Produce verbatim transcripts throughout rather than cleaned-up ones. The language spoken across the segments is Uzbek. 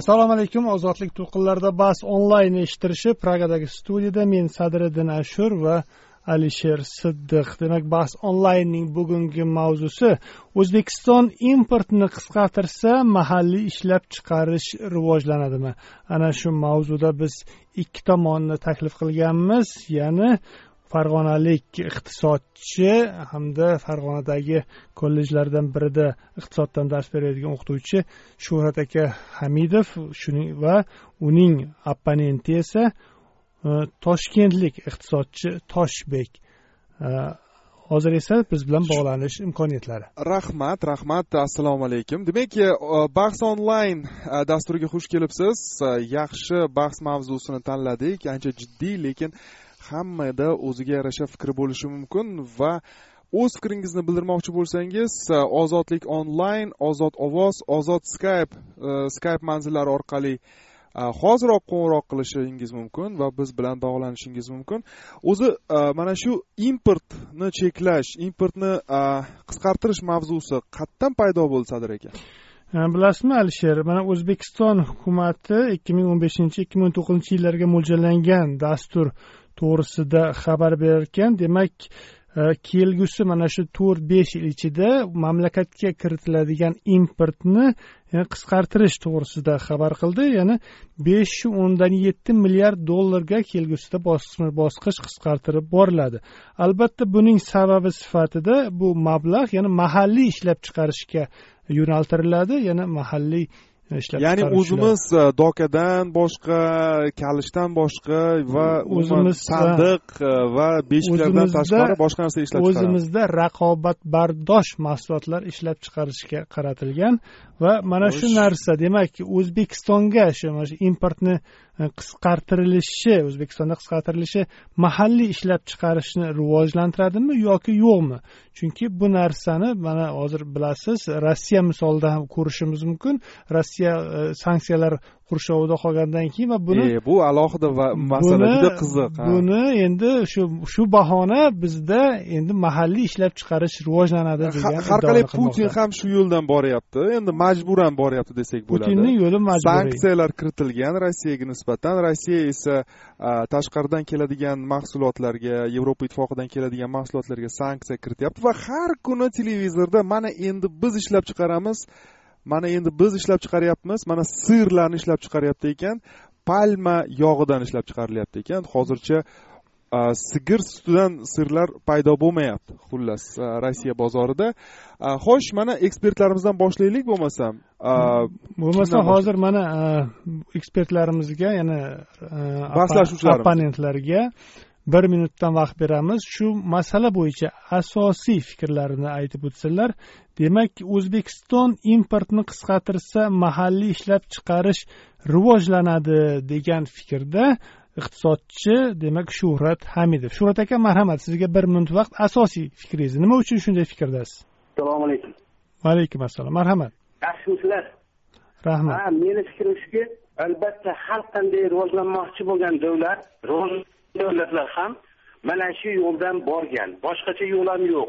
Assalomu alaykum. Ozodlik to'lqinlarida bas onlayn eshittirishi Pragadagi studiyada men Sadriddin Ashur va Alisher Siddiq. Demak, bas onlaynning bugungi mavzusi O'zbekiston importni qisqartirsa, mahalliy ishlab chiqarish rivojlanadimi? Ana shu mavzuda biz ikki tomonni taklif qilganmiz, ya'ni Farg'onalik iqtisodchi hamda Farg'onadagi kollejlardan birida iqtisoddan dars beradigan o'qituvchi Shuhrat aka Hamidov, shuning va uning opponenti esa toshkentlik iqtisodchi Toshbek. Hozir esa biz bilan bog'lanish imkoniyatlari. Rahmat, rahmat. Assalomu alaykum. Demak, bahs onlayn dasturiga xush kelibsiz. Yaxshi bahs mavzusini tanladik. Ancha jiddiy, lekin hammada o'ziga yarasha fikr bo'lishi mumkin va o'z fikringizni bildirmoqchi bo'lsangiz, Ozodlik onlayn, Ozod ovoz, Ozod Skype, Skype manzillari orqali hoziroq qo'ng'iroq qilishingiz mumkin va biz bilan bog'lanishingiz mumkin. O'zi mana shu importni cheklash, importni qisqartirish mavzusi qatdan paydo bo'ldi, Sadir aka? Bilasizmi, Alisher, mana O'zbekiston hukumati ikki ming o'n beshinchi ikki ming o'n to'qqizinchi yillarga mo'ljallangan dastur to'g'risida xabar berar ekan. Demak, kelgusi mana shu to'rt besh yil ichida mamlakatga kiritiladigan importni qisqartirish to'g'risida xabar qildi. Ya'ni besh o'ndan yetti milliard dollarga kelgusida bosqichma-bosqich qisqartirib boriladi. Albatta, buning sababi sifatida bu mablag' yana mahalliy ishlab chiqarishga yo'naltiriladi, yana mahalliy ya'ni o'zimiz dokadan boshqa, kalishdan boshqa va o'zimiz sandiq va beshiklardan tashqari boshqa narsa ishlab chiqaramiz. O'zimizda raqobatbardosh mahsulotlar ishlab chiqarishga qaratilgan va mana shu narsa, demak, O'zbekistonga shu importni qisqartirilishi, O'zbekistonda qisqartirilishi mahalliy ishlab chiqarishni rivojlantiradimi yoki yo'qmi? Chunki bu narsani mana hozir bilasiz, Rossiya misolida ham ko'rishimiz mumkin. Rossiya sanksiyalar qurshovida qolgandan keyin va buni e, bu alohida va masala juda qiziq. Buni endi shu shu bahona bizda endi mahalliy ishlab chiqarish rivojlanadi degan. Har qalay Putin ham shu yo'ldan boryapti. Endi majburan boryapti desak bo'ladi. Putinning yo'li majburiy. Sanksiyalar kiritilgan Rossiyaga nisbatan. Rossiya esa tashqaridan keladigan mahsulotlarga, Yevropa ittifoqidan keladigan mahsulotlarga sanksiya kirityapti va har kuni televizorda mana endi biz ishlab chiqaramiz, mana endi biz ishlab chiqaryapmiz, mana sirlarni ishlab chiqaryapti ekan, palma yog'idan ishlab chiqarilyapti ekan. Hozircha sigir sutidan sirlar paydo bo'lmayapti. Xullas, Rossiya bozorida. Xo'sh, mana ekspertlarimizdan boshlaylik bo'lmasam. Bo'lmasa hozir mana ekspertlarimizga, yana opponentlarga bir minutdan vaqt beramiz. Shu masala bo'yicha asosiy fikrlarini aytib o'tsalar. Demak, O'zbekiston importni qisqartirsa, mahalliy ishlab chiqarish rivojlanadi degan fikrda iqtisodchi, demak, Shuhrat Hamidov. Shuhrat aka, marhamat, sizga bir minut vaqt. Asosiy fikringiz nima uchun shunday fikrdasiz? Assalomu alaykum. Va alaykum assalom. Marhamat. Yaxshimisizlar? Rahmat. Ha, meni fikrim shuki, albatta har qanday rivojlanmoqchi bo'lgan davlat, davlatlar ham mana shu yo'ldan borgan. Boshqacha yo'l ham yo'q.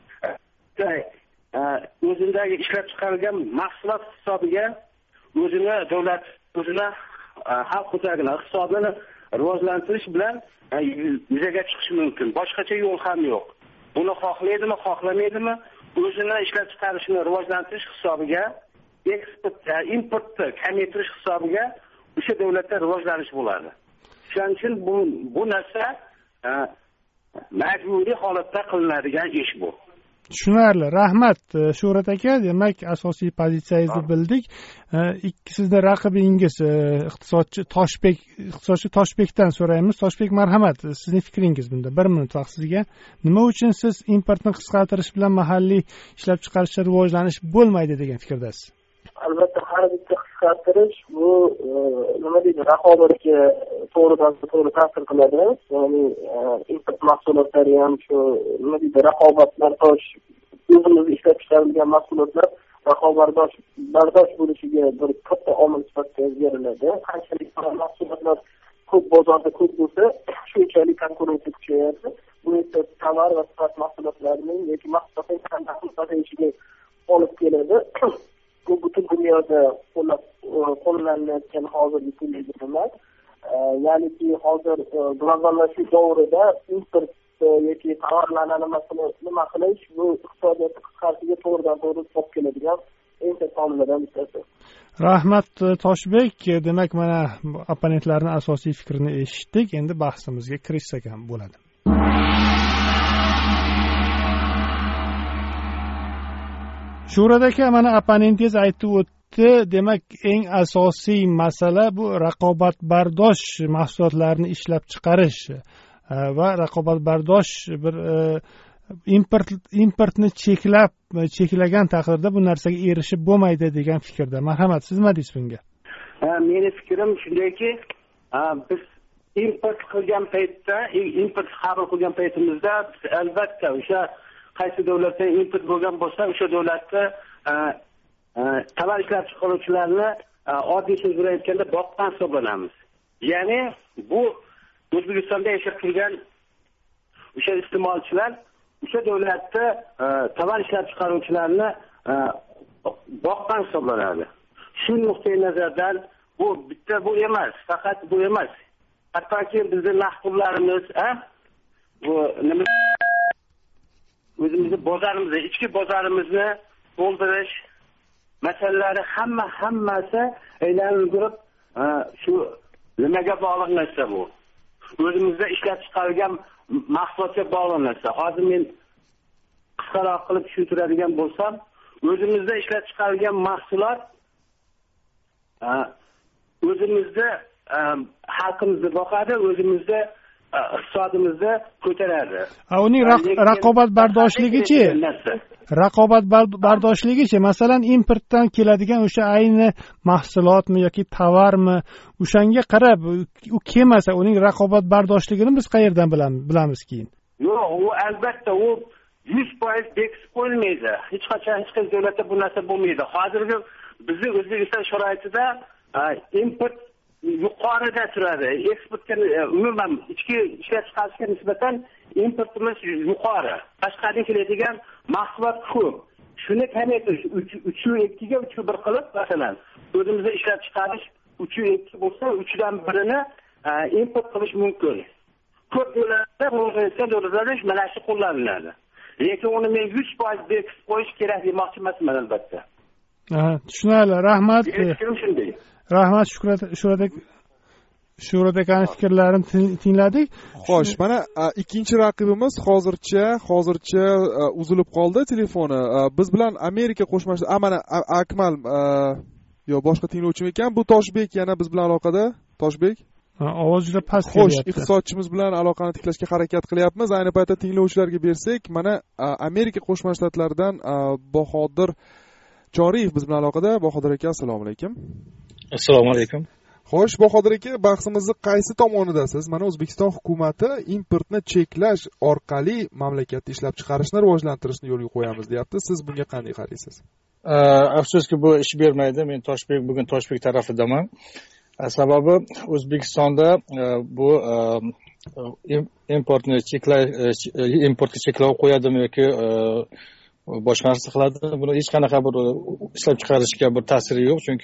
O'zindagi ishlab chiqarilgan mahsulot hisobiga o'zini davlat, o'zini xalq xo'jaligini iqtisodini rivojlantirish bilan yuzaga chiqishi mumkin. Boshqacha yo'l ham yo'q. Buni xohlaydimi, xohlamaydimi, o'zini ishlab chiqarishini rivojlantirish hisobiga, eksport, importni kamaytirish hisobiga o'sha davlatda rivojlanish bo'ladi. Shuning uchun bu bu narsa majburiy holatda qilinadigan ish bu. Tushunarli. Rahmat, Shuhrat aka. Demak, asosiy pozitsiyangizni bildik. Ikki sizda raqibingiz iqtisodchi Toshbek, iqtisodchi Toshbekdan so'raymiz. Toshbek, marhamat, sizning fikringiz bunda. bir minut vaqt sizga. Nima uchun siz importni qisqartirish bilan mahalliy ishlab chiqarishda rivojlanish bo'lmaydi degan fikrdasiz? Albatta, har bitta qisqartirish bu nima deydi, raqobatga to'g'ridan to'g'ri ta'sir qiladi. Ya'ni import mahsulotlari ham shu nima deydi, raqobatbardosh, o'zimizda ishlab chiqarilgan mahsulotlar raqobatbardosh bardosh bo'lishiga bir katta omil sifatida beriladi. Qanchalik mahsulotlar ko'p bozorda ko'p bo'lsa, shunchalik konkurensiya kuchayadi. Bu esa tovar va sifat mahsulotlarining yoki mahsulotning qanday pasayishiga olib keladi. Bu butun dunyoda qo'llanayotgan hozirgi kungi emas. Ya'niki hozir globalishish davrida import yoki tovarlarni nima qilish bu iqtisodiyot qisqarishiga to'g'ridan to'g'ri olib keladigan eng katta omillardan bittasi. Rahmat Toshbek, demak mana opponentlarning asosiy fikrini eshitdik. Endi bahsimizga kirishsak ham bo'ladi. Shuhrat aka, mana opponentingiz aytib o'tdi, demak eng asosiy masala bu raqobatbardosh mahsulotlarni ishlab chiqarish va raqobatbardosh bir import importni cheklab cheklagan taqdirda bu narsaga erishib bo'lmaydi degan fikrda. Marhamat, siz nima deysiz bunga? Meni fikrim shundayki, biz import qilgan paytda, import qabul qilgan paytimizda albatta o'sha qaysi davlatdan import bo'lgan bo'lsa, o'sha davlatda tovar ishlab chiqaruvchilarni oddiy so'z bilan aytganda boqqan hisoblanamiz. Ya'ni bu O'zbekistonda yashab turgan o'sha iste'molchilar o'sha davlatda tovar ishlab chiqaruvchilarni boqqan hisoblanadi. Shu nuqtai nazardan bu bitta bu emas, faqat bu emas. Hattoki bizning mahkumlarimiz, bu nima o'zimizni bozorimizni, ichki bozorimizni to'ldirish masalalari hamma hammasi aylanib yurib shu nimaga bog'liq narsa bu. O'zimizda ishlab chiqarilgan mahsulotga bog'liq narsa. Hozir men qisqaroq qilib tushuntiradigan bo'lsam, o'zimizda ishlab chiqarilgan mahsulot o'zimizda xalqimizni boqadi, o'zimizda iqtisodimizni ko'taradi. Uning raqobatbardoshligi-chi? Raqobatbardoshligi-chi? Masalan, importdan keladigan o'sha ayni mahsulotmi yoki tovarmi, o'shanga qarab u kelmasa, uning raqobatbardoshligini biz qayerdan bilamiz keyin? Yo'q, u albatta u yuz foiz bekitib qo'yilmaydi. Hech qachon hech qaysi davlatda bu narsa bo'lmaydi. Hozirgi bizning O'zbekiston sharoitida import yuqorida turadi. Eksportga umuman ichki ishlab chiqarishga nisbatan importimiz yuqori. Tashqaridan keladigan mahsulot ko'p. Shuni kamaytirish uch ikki ga uch bir qilib, masalan, o'zimizda ishlab chiqarish uch ikki bo'lsa, uch dan birini import qilish mumkin. Ko'p davlatlarda ro'yxatga o'tkazilish mana shu qo'llaniladi. Lekin uni men yuz foiz bekitib qo'yish kerak demoqchi emasman albatta. Ha, tushunarli. Rahmat. Shunday. Rahmat Shuhrat Shuhrat Shuhrat akaning fikrlarini tingladik. Xo'sh, mana ikkinchi raqibimiz hozircha hozircha uzilib qoldi telefoni. Biz bilan Amerika Qo'shma Shtatlar, mana Akmal yo boshqa tinglovchim ekan, bu Toshbek yana biz bilan aloqada. Toshbek? Ovoz juda past kelyapti. Xo'sh, iqtisodchimiz bilan aloqani tiklashga harakat qilyapmiz. Ayni paytda tinglovchilarga bersak, mana Amerika Qo'shma Shtatlaridan Bahodir Choriyev biz bilan aloqada. Bahodir aka, assalomu alaykum. Assalomu alaykum. Xo'sh, Bahodir aka, bahsimizni qaysi tomonidasiz? Mana O'zbekiston hukumati importni cheklash orqali mamlakatda ishlab chiqarishni rivojlantirishni yo'lga qo'yamiz, deyapti. Siz bunga qanday qaraysiz? Afsuski bu ish bermaydi. Men Toshbek bugun Toshbek tarafidaman. Sababi O'zbekistonda bu importni cheklash importga cheklov qo'yadimi yoki boshqa narsa qiladimi? Buni hech qanaqa bir ishlab chiqarishga bir ta'siri yo'q, chunki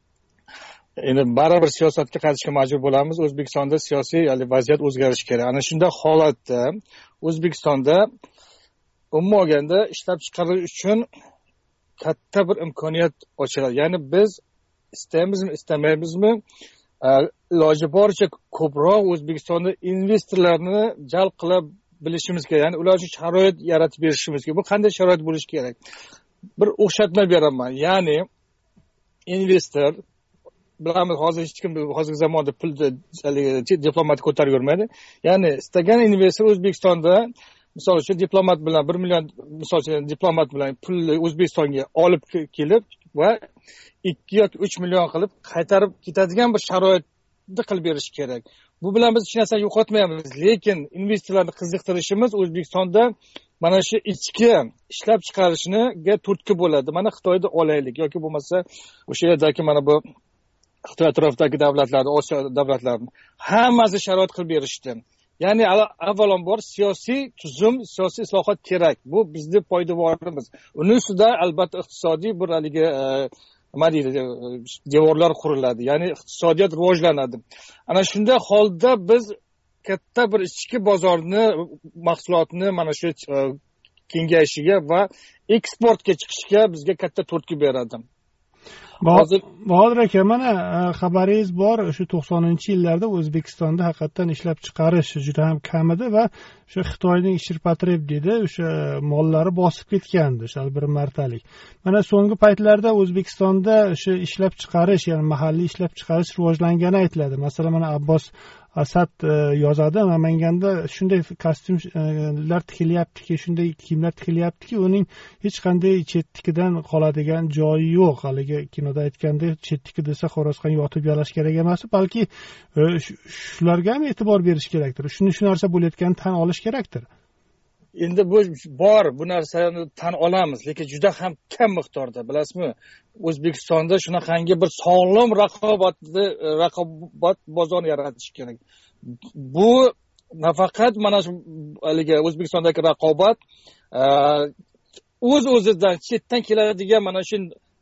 endi baribir siyosatga qaytishga majbur bo'lamiz. O'zbekistonda siyosiy vaziyat o'zgarishi kerak. Ana shunday holatda O'zbekistonda umuman olganda ishlab chiqarish uchun katta bir imkoniyat ochiladi. Ya'ni biz istaymizmi, istamaymizmi, iloji boricha ko'proq O'zbekistonda investorlarni jalb qilib bilishimiz kerak. Ya'ni ular uchun sharoit yaratib berishimiz kerak. Bu qanday sharoit bo'lishi kerak? Bir o'xshatma beraman. Ya'ni investor, bilamiz, hozir hech kim hozirgi zamonda pulni diplomat ko'tarib yurmaydi. Ya'ni istagan investor O'zbekistonda, misol uchun, diplomat bilan bir million, misol uchun, diplomat bilan pulni O'zbekistonga olib kelib va ikki yoki uch million qilib qaytarib ketadigan bir sharoitni qilib berish kerak. Bu bilan biz hech narsani yo'qotmaymiz, lekin investorlarni qiziqtirishimiz O'zbekistonda mana shu ichki ishlab chiqarishniga turtki bo'ladi. Mana Xitoyda olaylik yoki bo'lmasa o'sha yerdagi mana bu Xitoy atrofidagi davlatlarni, Osiyo davlatlarini hammasi sharoit qilib berishdi. Ya'ni avvalambor siyosiy tuzum, siyosiy islohot kerak. Bu bizning poydevorimiz. Uning ustida albatta iqtisodiy bir haligi nima deydi, devorlar quriladi, ya'ni iqtisodiyot rivojlanadi. Ana shunday holda biz katta bir ichki bozorni, mahsulotni mana shu kengayishiga va eksportga chiqishga bizga katta turtki beradi. Hozir Bahodir aka, mana xabaringiz bor, o'sha to'qsoninchi yillarda O'zbekistonda haqiqatan ishlab chiqarish juda ham kam edi va o'sha Xitoyning Shirpatreb deydi, o'sha mollari bosib ketgandi, o'sha bir martalik. Mana so'nggi paytlarda O'zbekistonda o'sha ishlab chiqarish, ya'ni mahalliy ishlab chiqarish rivojlangani aytiladi. Masalan, mana Abbos Asad yozadi, Namanganda shunday kostyumlar tikilyaptiki, shunday kiyimlar tikilyaptiki, uning hech qanday chettikidan qoladigan joyi yo'q. Haligi kinoda aytganda chettiki desa xo'rozxon yotib yalash kerak emas, balki shularga ham e'tibor berish kerakdir. Shuni shu narsa bo'layotganini tan olish kerakdir. Endi bu bor, bu narsani tan olamiz, lekin juda ham kam miqdorda, bilasizmi? O'zbekistonda shunaqangi bir sog'lom raqobatni raqobat bozorini yaratish kerak. Bu nafaqat mana shu haligi O'zbekistondagi raqobat o'z-o'zidan chetdan keladigan mana shu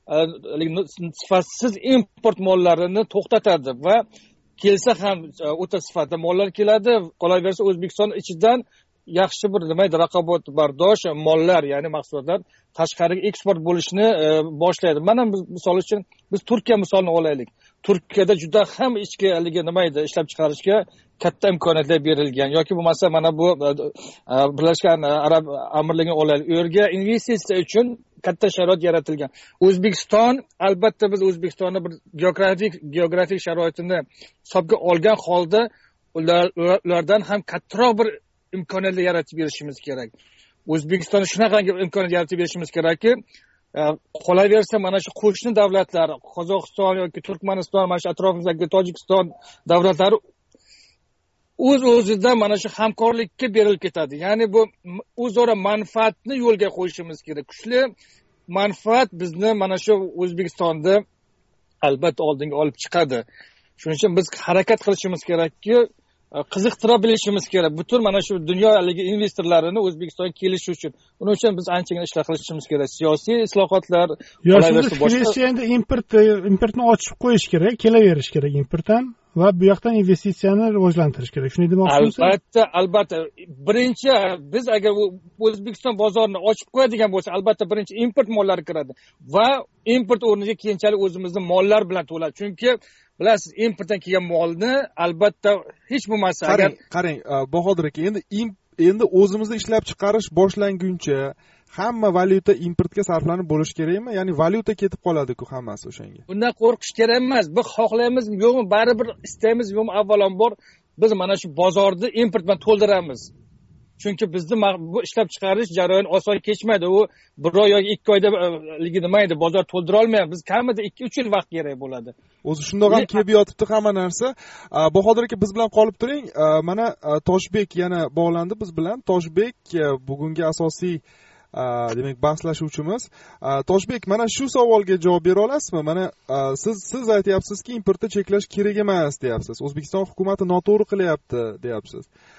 sifatsiz import mollarini to'xtatadi va kelsa ham o'ta sifatli mollar keladi. Qolaversa O'zbekiston ichidan yaxshi bir nima edi, raqobatbardosh mollar, ya'ni mahsulotlar tashqariga eksport bo'lishni boshlaydi. Mana misol uchun biz Turkiya misolini olaylik. Turkiyada juda ham ichki haligi nima edi, ishlab chiqarishga katta imkoniyatlar berilgan, yoki bo'lmasa mana bu Birlashgan Arab Amirligiga olaylik. U yerga investitsiya uchun katta sharoit yaratilgan. O'zbekiston, albatta biz O'zbekistonni bir geografik geografik sharoitini hisobga olgan holda ulardan ham kattaroq bir imkoniyatlar yaratib berishimiz kerak. O'zbekistonga shunaqa imkoniyat yaratib berishimiz kerakki, qolaversa mana shu qo'shni davlatlar, Qozog'iston yoki Turkmaniston, mana shu atrofimizdagi Tojikiston davlatlari o'z-o'zidan mana shu hamkorlikka berilib ketadi. Ya'ni bu o'zaro manfaatni yo'lga qo'yishimiz kerak. Kuchli manfaat bizni mana shu O'zbekistonda albatta oldinga olib chiqadi. Shuning uchun biz harakat qilishimiz kerakki, qiziqtira bilishimiz kerak butun mana shu dunyolik investorlarini O'zbekistonga kelishi uchun. Buning uchun biz anchagina ishlar qilishimiz kerak. Siyosiy islohotlar, qolaversa boshqa endi import importni ochib qo'yish kerak, kelaverish kerak importdan va bu yoqdan investitsiyani rivojlantirish kerak. Shuni demoqchimisiz? Albatta, albatta. Birinchi biz agar O'zbekiston bozorini ochib qo'yadigan bo'lsa, albatta birinchi import mollari kiradi va import o'rniga keyinchalik o'zimizning mollar bilan to'ladi. Chunki bilasiz, importdan kelgan molni albatta hech bo'lmasa agar qarang, Bahodir aka, endi endi o'zimizda ishlab chiqarish boshlanguncha hamma valyuta importga sarflanib bo'lish kerakmi? Ya'ni valyuta ketib qoladi-ku hammasi o'shanga. Bundan qo'rqish kerak emas. Biz xohlaymiz yo'qmi, baribir istaymiz yo'qmi, avvalambor biz mana shu bozorni import bilan to'ldiramiz. Chunki bizni bu ishlab chiqarish jarayoni oson kechmaydi. U bir oy yoki ikki oyda nima edi, bozor to'ldira olmaymiz. Biz kamida ikki uch yil vaqt kerak bo'ladi. O'zi shundoq ham kelib yotibdi hamma narsa. Bahodir aka, biz bilan qolib turing. Mana Toshbek yana bog'landi biz bilan. Toshbek bugungi asosiy demak bahslashuvchimiz. Toshbek, mana shu savolga javob bera olasizmi? Mana siz siz aytyapsizki, importni cheklash kerak emas deyapsiz. O'zbekiston hukumati noto'g'ri qilyapti deyapsiz.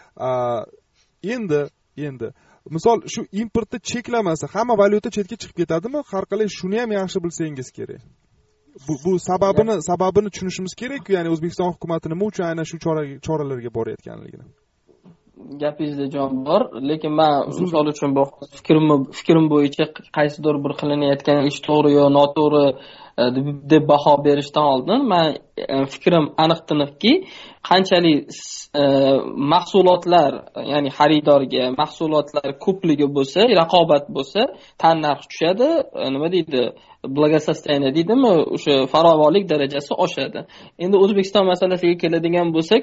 Endi endi misol shu importni cheklamasa hamma valyuta chetga chiqib ketadimi? Har qalay shuni ham yaxshi bilsangiz kerak. Bu bu sababini sababini tushunishimiz kerak-ku, ya'ni O'zbekiston hukumati nima uchun aynan shu choralarga borayotganligini. Gapingizda jon bor, lekin men misol uchun bu fikrim fikrim bo'yicha qaysidir bir qilinayotgan ish to'g'ri yo noto'g'ri deb baho berishdan oldin men fikrim aniq-tiniqki, qanchalik mahsulotlar, ya'ni xaridorga mahsulotlar ko'pligi bo'lsa, raqobat bo'lsa, tan narx tushadi, nima deydi, благосостояние deydimi, o'sha farovonlik darajasi oshadi. Endi O'zbekiston masalasiga keladigan bo'lsak,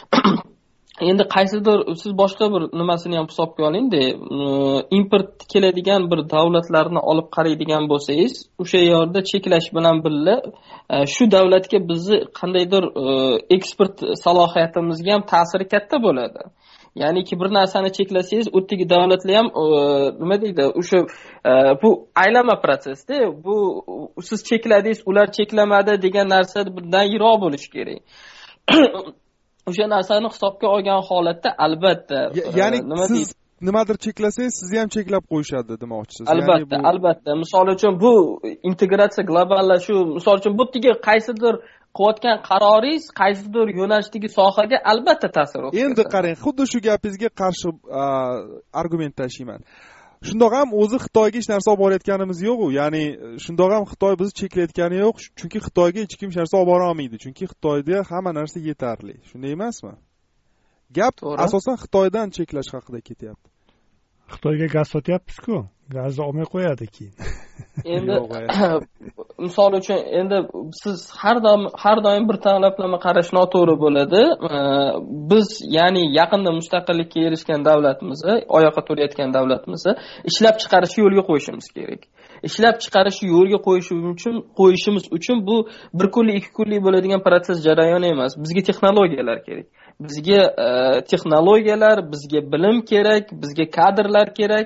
endi qaysidir siz boshqa bir nimasini ham hisobga olingda, import keladigan bir davlatlarni olib qaraydigan bo'lsangiz, o'sha yerda cheklash bilan birga shu davlatga bizni qandaydir eksport salohiyatimizga ham ta'siri katta bo'ladi. Ya'niki bir narsani cheklasangiz, o'tdagi davlatlar ham nima deydi, o'sha bu aylama prosesda, bu siz chekladingiz, ular cheklamadi degan narsa birdan yiroq bo'lishi kerak. O'sha narsani hisobga olgan holatda albatta ya'ni siz nimadir cheklasangiz sizni ham cheklab qo'yishadi demoqchisiz. Albatta, bu... albatta. Misol uchun bu integratsiya, globallashuv, misol uchun bu yerga qaysidir qilayotgan qaroringiz qaysidir yo'nalishdagi sohaga albatta ta'sir o'tkazadi. Endi qarang, xuddi shu gapingizga qarshi argument tashlayman. Shundoq ham o'zi Xitoyga hech narsa olib borayotganimiz yo'q-ku. Ya'ni shundoq ham Xitoy bizni cheklayotgani yo'q, chunki Xitoyga hech kim hech narsa olib bora olmaydi, chunki Xitoyda hamma narsa yetarli. Shunday emasmi? Gap asosan Xitoydan cheklash haqida ketyapti. Xitoyga gaz sotyapmiz-ku, gazni olmay qo'yadi keyin. Endi misol uchun endi siz har doim har doim bir tanlama qarash noto'g'ri bo'ladi. Biz ya'ni yaqinda mustaqillikka erishgan davlatimizni, oyoqqa turayotgan davlatimizni ishlab chiqarishni yo'lga qo'yishimiz kerak. Ishlab chiqarishni yo'lga qo'yishimiz uchun qo'yishimiz uchun bu bir kunlik, ikki kunlik bo'ladigan proses jarayoni emas. Bizga texnologiyalar kerak. Bizga texnologiyalar, bizga bilim kerak, bizga kadrlar kerak.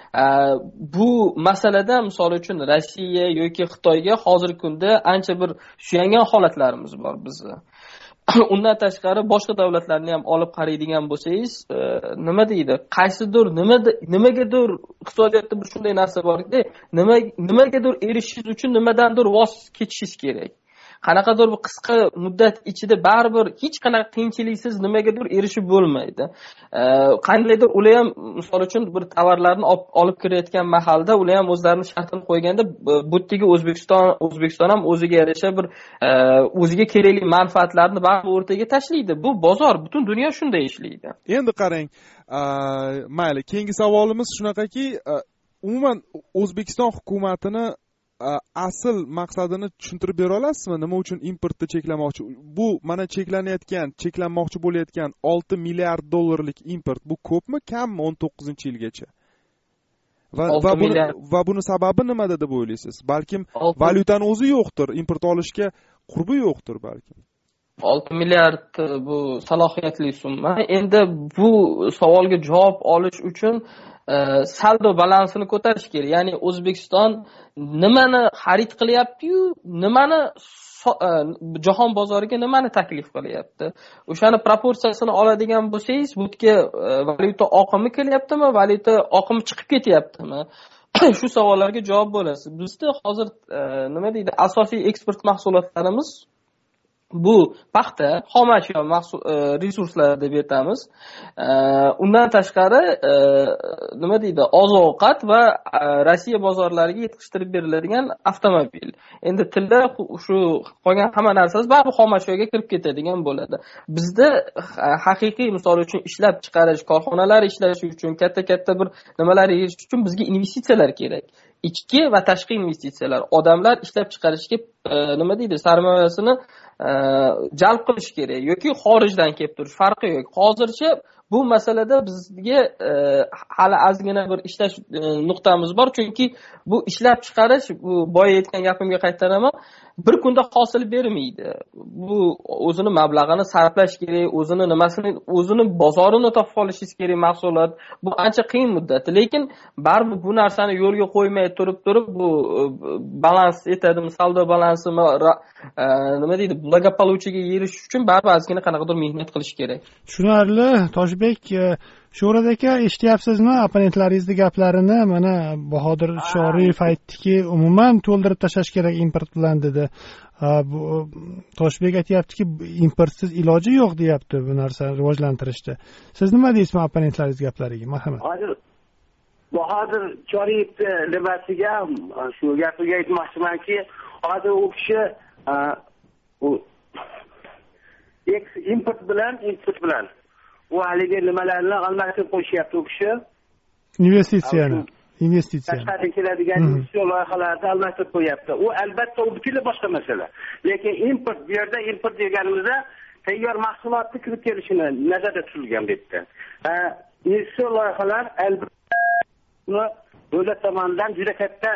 Bu masalada misol uchun Rossiya yoki Xitoyga hozirgi kunda ancha bir suyangan holatlarimiz bor bizni. Undan tashqari boshqa davlatlarni ham olib qaraydigan bo'lsangiz, nima deydi? Qaysidir nima nimagadir iqtisodiyotda bir shunday narsa borki, nima nimagadir erishishingiz uchun nimadandir voz kechishingiz kerak. Qanaqadir bir qisqa muddat ichida baribir hech qanaqa qiyinchiliksiz nimagadir erishib bo'lmaydi. Qandaydir ular ham misol uchun bir tovarlarni olib kirayotgan mahalda ular ham o'zlarining shartini qo'yganda bu yerga O'zbekiston O'zbekiston ham o'ziga yarasha bir o'ziga kerakli manfaatlarni baribir o'rtaga tashlaydi. Bu bozor, butun dunyo shunday ishlaydi. Endi qarang, mayli, keyingi savolimiz shunaqaki, umuman O'zbekiston hukumatini asl maqsadini tushuntirib bera olasizmi? Nima uchun importni cheklamoqchi? Bu mana cheklanayotgan, cheklanmoqchi bo'layotgan olti milliard dollarlik import bu ko'pmi, kammi o'n to'qqizinchi yilgacha? Va va buni va buni sababi nimada deb o'ylaysiz? Balkim valyutani o'zi yo'qdir, import olishga qurbi yo'qdir balkim. olti milliard bu salohiyatli summa. Endi bu savolga javob olish uchun saldo balansini ko'tarish kerak. Ya'ni O'zbekiston nimani xarid qilyapti-yu, nimani jahon bozoriga nimani taklif qilyapti? O'shani proporsiyasini oladigan bo'lsangiz, bu yerga valyuta oqimi kelyaptimi, valyuta oqimi chiqib ketyaptimi? Shu savollarga javob bo'lasiz. Bizda hozir nima deydi? Asosiy eksport mahsulotlarimiz bu paxta, xomashyo resurslar deb aytamiz. Undan tashqari nima deydi? Oziq-ovqat va Rossiya bozorlariga yetkazib beriladigan avtomobil. Endi tilda shu qolgan hamma narsasi baribir xomashyoga kirib ketadigan bo'ladi. Bizda haqiqiy misol uchun ishlab chiqarish, korxonalar ishlashi uchun, katta-katta bir nimalar erish uchun bizga investitsiyalar kerak. Ichki va tashqi investitsiyalar. Odamlar ishlab chiqarishga nima deydi? Sarmoyasini jalb qilish kerak yoki xorijdan kelib turish farqi yo'q. Hozircha bu masalada bizga hali ozgina bir ishlash nuqtamiz bor, chunki bu ishlab chiqarish, bu boya aytgan gapimga qaytaraman, bir kunda hosil bermaydi. Bu o'zini mablag'ini sarflash kerak, o'zini nimasini, o'zini bozorini topib olishingiz kerak mahsulot. Bu ancha qiyin muddat. Lekin baribir bu narsani yo'lga qo'ymay turib turib bu balans etadimi, saldo balansimi nima deydi, благополучиyaga erishish uchun baribir ozgina qanaqadir mehnat qilish kerak. Tushunarli. Toshbek, Sho'rod aka, eshityapsizmi opponentlaringizni gaplarini? Mana Bahodir Shoriyev aytdiki, umuman to'ldirib tashlash kerak import bilan dedi. Toshbek aytayaptiki, importsiz iloji yo'q deyapti bu narsani rivojlantirishda. Siz nima deysiz opponentlaringiz gaplariga? Marhamat. Hozir Bahodir Shoriyevni nimasiga shu gapiga aytmoqchimanki, hozir u kishi u import bilan import bilan u haligi nimalarni almashtirib qo'yishyapti u kishi. Investitsiyani, investitsiya. Tashqaridan keladigan investitsiya loyihalarni almashtirib qo'yapti. U albatta u butunlay boshqa masala. Lekin import, bu yerda import deganimizda tayyor mahsulotni kirib kelishini nazarda tutilgan bu yerda. Investitsiya loyihalar albatta davlat tomonidan juda katta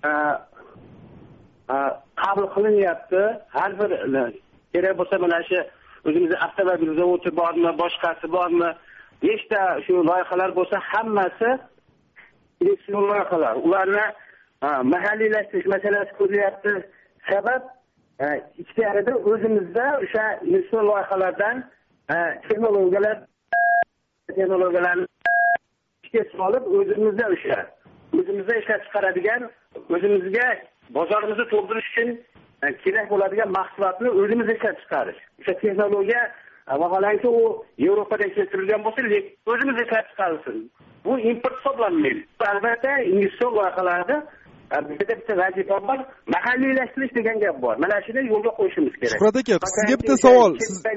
qabul qilinyapti. Har bir kerak bo'lsa mana shu o'zimizni avtomobil zavodi bormi, boshqasi bormi, nechta shu loyihalar bo'lsa, hammasi investitsion loyihalar. Ularni mahalliylashtirish masalasi ko'rilyapti. Sabab ichkarida o'zimizda o'sha investitsion loyihalardan texnologiyalar texnologiyalarni ichga solib o'zimizda o'sha o'zimizda ishlab chiqaradigan, o'zimizga bozorimizni to'ldirish uchun kerak bo'ladigan mahsulotni o'zimiz ishlab chiqarish. O'sha texnologiya vaholanki u Yevropadan keltirilgan bo'lsa, o'zimiz ishlab chiqarilsin. Bu import hisoblanmaydi. Albatta, investitsion loyihalarda bitta bitta vazifa bor, mahalliylashtirish degan gap bor. Mana shuni yo'lga qo'yishimiz kerak. Shuhrat aka, sizga bitta savol.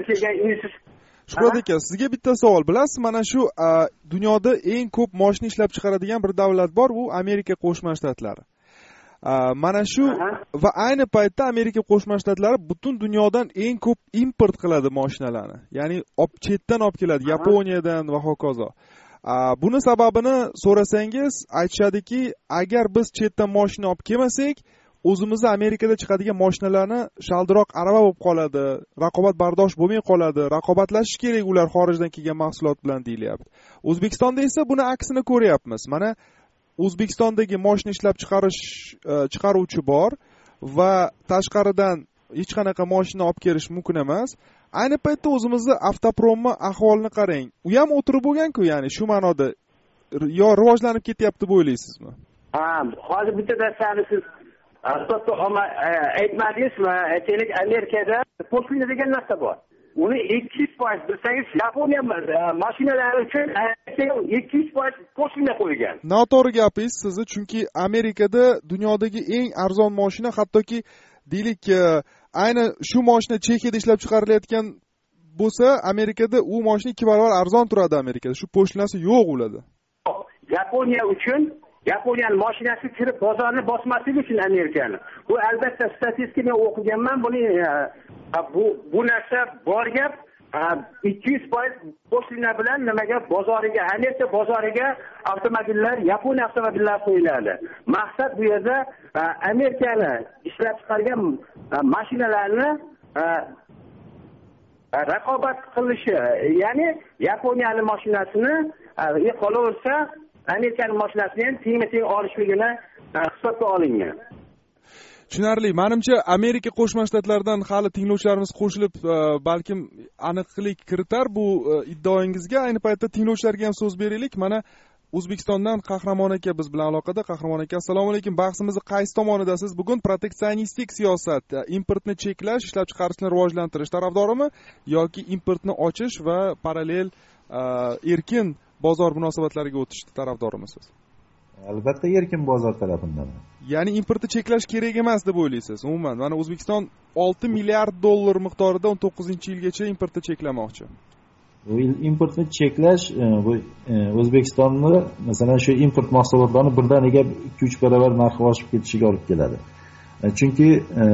Shuhrat aka, sizga bitta savol. Bilasiz, mana shu dunyoda eng ko'p mashina ishlab chiqaradigan bir davlat bor, u Amerika Qo'shma Shtatlari. Mana shu va ayni paytda Amerika Qo'shma Shtatlari butun dunyodan eng ko'p import qiladi mashinalarni. Ya'ni chetdan olib keladi, Yaponiyadan va hokazo. Buni sababini so'rasangiz, aytishadiki, agar biz chetdan mashina olib kelmasak, o'zimizda Amerikada chiqadigan mashinalarni shaldiroq arava bo'lib qoladi, raqobat bardosh bo'lmay qoladi, raqobatlashish kerak ular xorijdan kelgan mahsulot bilan deyilyapti. O'zbekistonda esa buni aksini ko'ryapmiz. Mana O'zbekistondagi mashina ishlab chiqarish chiqaruvchi bor va tashqaridan hech qanaqa mashina olib kelish mumkin emas. Ayni paytda o'zimizning avtopromni ahvolini qarang. U ham o'tirib bo'lgan-ku, ya'ni shu ma'noda yo rivojlanib ketyapti deb o'ylaysizmi? Ha, hozir bitta narsani siz asosda aytmadingizmi? Aytaylik, Amerikada poslina degan narsa bor. Uni ikki yuz foiz bilsangiz, Yaponiya mashinalari uchun ikki yuz foiz poslina qo'ygan. Noto'g'ri gapingiz sizni, chunki Amerikada dunyodagi eng arzon mashina, hattoki deylik, ayni shu mashina Chexiyada ishlab chiqarilayotgan bo'lsa, Amerikada u mashina ikki barobar arzon turadi Amerikada. Shu poshlinasi yo'q ularda. Yaponiya uchun Yaponiyaning mashinasi kirib bozorni bosmasligi uchun Amerikani. Bu albatta statistika men o'qiganman, buni bu bu narsa bor gap. ikki yuz foiz poslina bilan nimaga bozoriga, Amerika bozoriga avtomobillar, Yaponiya avtomobillari qo'yiladi. Maqsad bu yerda Amerikani ishlab chiqargan mashinalarni raqobat qilishi, ya'ni Yaponiyaning mashinasini qolaversa Amerikaning mashinasini ham teng-teng olishligini hisobga olingan. Tushunarli. Menimcha Amerika Qo'shma Shtatlaridan hali tinglovchilarimiz qo'shilib, balkim aniqlik kiritar bu iddaoingizga. Ayni paytda tinglovchilarga ham so'z beraylik. Mana O'zbekistondan Qahramon aka biz bilan aloqada. Qahramon aka, assalomu alaykum. Bahsimizni qaysi tomonidasiz? Bugun proteksionistik siyosat, importni cheklash, ishlab chiqarishni rivojlantirish tarafdorimi yoki importni ochish va parallel erkin bozor munosabatlariga o'tish tarafdorimisiz? Albatta erkin bozor tarafidaman. Ya'ni importni cheklash kerak emas deb o'ylaysiz. Umuman, mana O'zbekiston olti milliard dollar miqdorida o'n to'qqizinchi yilgacha importni cheklamoqchi. Bu importni cheklash bu O'zbekistonni, masalan, shu import mahsulotlarini birdaniga ikki uch barobar narxi oshib ketishiga olib keladi. Chunki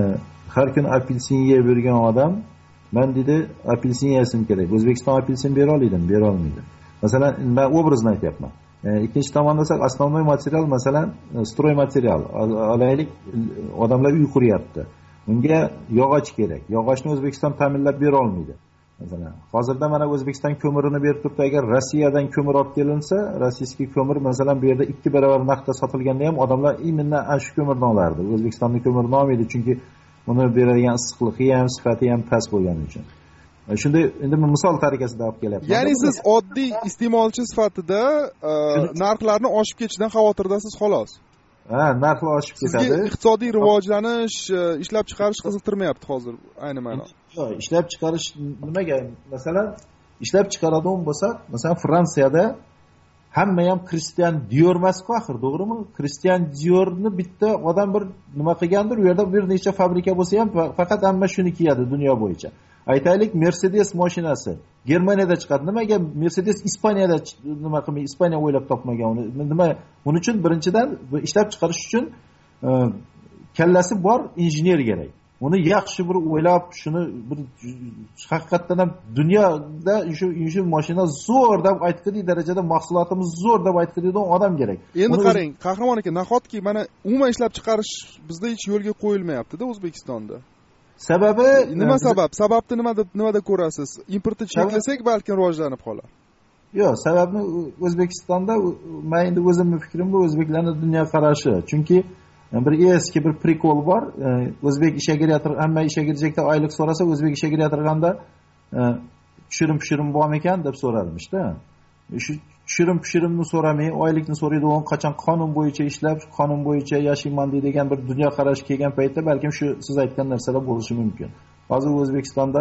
har kun apelsin yeb yurgan odam, men dedi, apelsin yesim kerak. O'zbekiston apelsin bera oladimi? Bera olmaydi. Masalan, men obrazni aytyapman. Ikkinchi tomonda esa основной material, masalan, stroy material. Olaylik, odamlar uy quryapti. Unga yog'och kerak. Yog'ochni O'zbekiston ta'minlab bera olmaydi. Masalan, hozirda mana O'zbekiston ko'mirini berib turibdi. Agar Rossiyadan ko'mir olib kelinsa, rossiyskiy ko'mir masalan bu yerda ikki barobar narxda sotilganda ham odamlar imенно ana shu ko'mirni olardi. O'zbekistonning ko'mirini olmaydi, chunki uni beradigan issiqligi ham, sifati ham past bo'lgani uchun. Shunday endi misol tariqasida olib kelyapman. Ya'ni siz oddiy iste'molchi sifatida narxlarni oshib ketishidan xavotirdasiz xolos. Ha, narxlar oshib ketadi. Sizga iqtisodiy rivojlanish, ishlab chiqarish qiziqtirmayapti hozir ayni ma'no. Yo'q, ishlab chiqarish nimaga? Masalan, ishlab chiqaradigan bo'lsa, masalan, Fransiyada hamma ham Christian Dior emas-ku axir, to'g'rimi? Christian Diorni bitta odam bir nima qilgandir, u yerda bir necha fabrika bo'lsa ham faqat hamma shuni kiyadi dunyo bo'yicha. Aytaylik, Mercedes mashinasi Germaniyada chiqadi. Nimaga Mercedes Ispaniyada nima qilmay, Ispaniya o'ylab topmagan uni? Nima? Buning uchun birinchidan ishlab chiqarish uchun kallasi bor injener kerak. Uni yaxshi bir o'ylab, shuni bir haqiqatdan ham dunyoda shu shu mashina zo'r deb aytgani darajada mahsulotimiz zo'r deb aytgani odam kerak. Endi qarang, Qahramon aka, nahotki mana umuman ishlab chiqarish bizda hech yo'lga qo'yilmayapti-da O'zbekistonda. Sababi nima sabab? Sababni nimada nimada ko'rasiz? Importni cheklasak balki rivojlanib qolar. Yo'q, sababni O'zbekistonda men endi o'zimning fikrim bu, o'zbeklarning dunyo qarashi. Chunki bir eski bir prikol bor. O'zbek ishga kirayotir, hamma ishga kirjakda oylik so'rasa, o'zbek ishga kirayotirganda tushirim-pushirim bormi ekan deb so'rarmish-da. shu tushirim pishirimni so'ramay oylikni so'raydi, u qachon qonun bo'yicha ishlab qonun bo'yicha yashayman degan bir dunyo qarashi kelgan paytda balkim shu siz aytgan narsalar bo'lishi mumkin. Hozir O'zbekistonda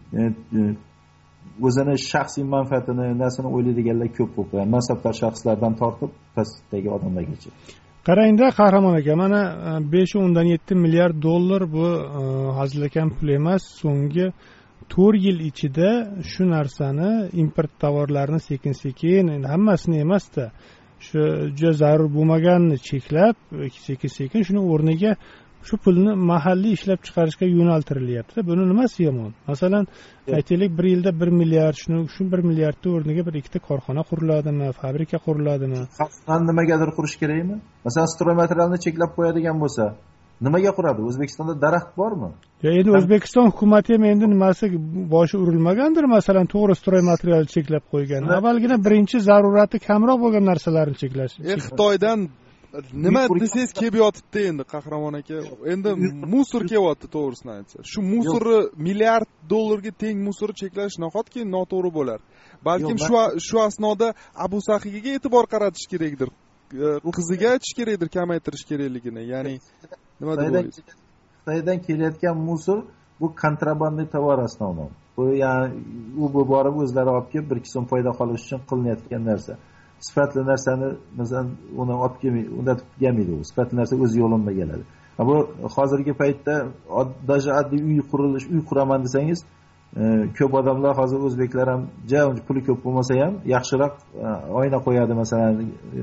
o'zini shaxsiy manfaatini narsani o'ylaydiganlar ko'p bo'lib qolgan, mansabdor shaxslardan tortib pastdagi odamlargacha. Qarangda Qahramon aka, mana besh o'ndan yetti milliard dollar bu hazilakam pul emas. So'nggi to'rt yil ichida shu narsani import tovarlarini sekin sekin, endi hammasini emasda, shu juda zarur bo'lmaganini cheklab, sekin sekin shuni o'rniga shu pulni mahalliy ishlab chiqarishga yo'naltirilyapti. Buni nimasi yomon? Masalan, aytaylik bir yilda bir milliard, shuni shu bir milliardning o'rniga bir ikkita korxona quriladimi, fabrika quriladimi? Xalqdan nimagadir qurish kerakmi? Masalan, stromaterialni cheklab qo'yadigan bo'lsa, nimaga quradi? O'zbekistonda daraxt bormi? Ya endi O'zbekiston hukumati ham endi nimasi boshi urilmagandir, masalan, to'g'ri stromaterial cheklab qo'ygan. Avvalgina birinchi zarurati kamroq bo'lgan narsalarni cheklash. E, Xitoydan nima desangiz kelib yotibdi endi Qahramon aka. Endi musor kelyapti, to'g'risini aytsa. Shu musorni milliard dollarga teng musorni cheklash nahotki noto'g'ri bo'lar. Balkim shu shu asnoda Abu Sahigaga e'tibor qaratish kerakdir. Qiziga aytish kerakdir, kamaytirish kerakligini. Ya'ni nima deysiz? Xitoydan kelayotgan musor bu kontrabandniy tovar asnovi. Bu ya'ni u bu borib o'zlari olib kelib bir ikki so'm foyda qolish uchun qilinayotgan narsa. Sifatli narsani masalan uni olib kelmaydi, unda kelmaydi u. Sifatli narsa o'z yo'lida keladi. Bu hozirgi paytda даже oddiy uy qurilish, uy quraman desangiz, ko'p odamlar hozir o'zbeklar ham javob puli ko'p bo'lmasa ham yaxshiroq oyna qo'yadi, masalan,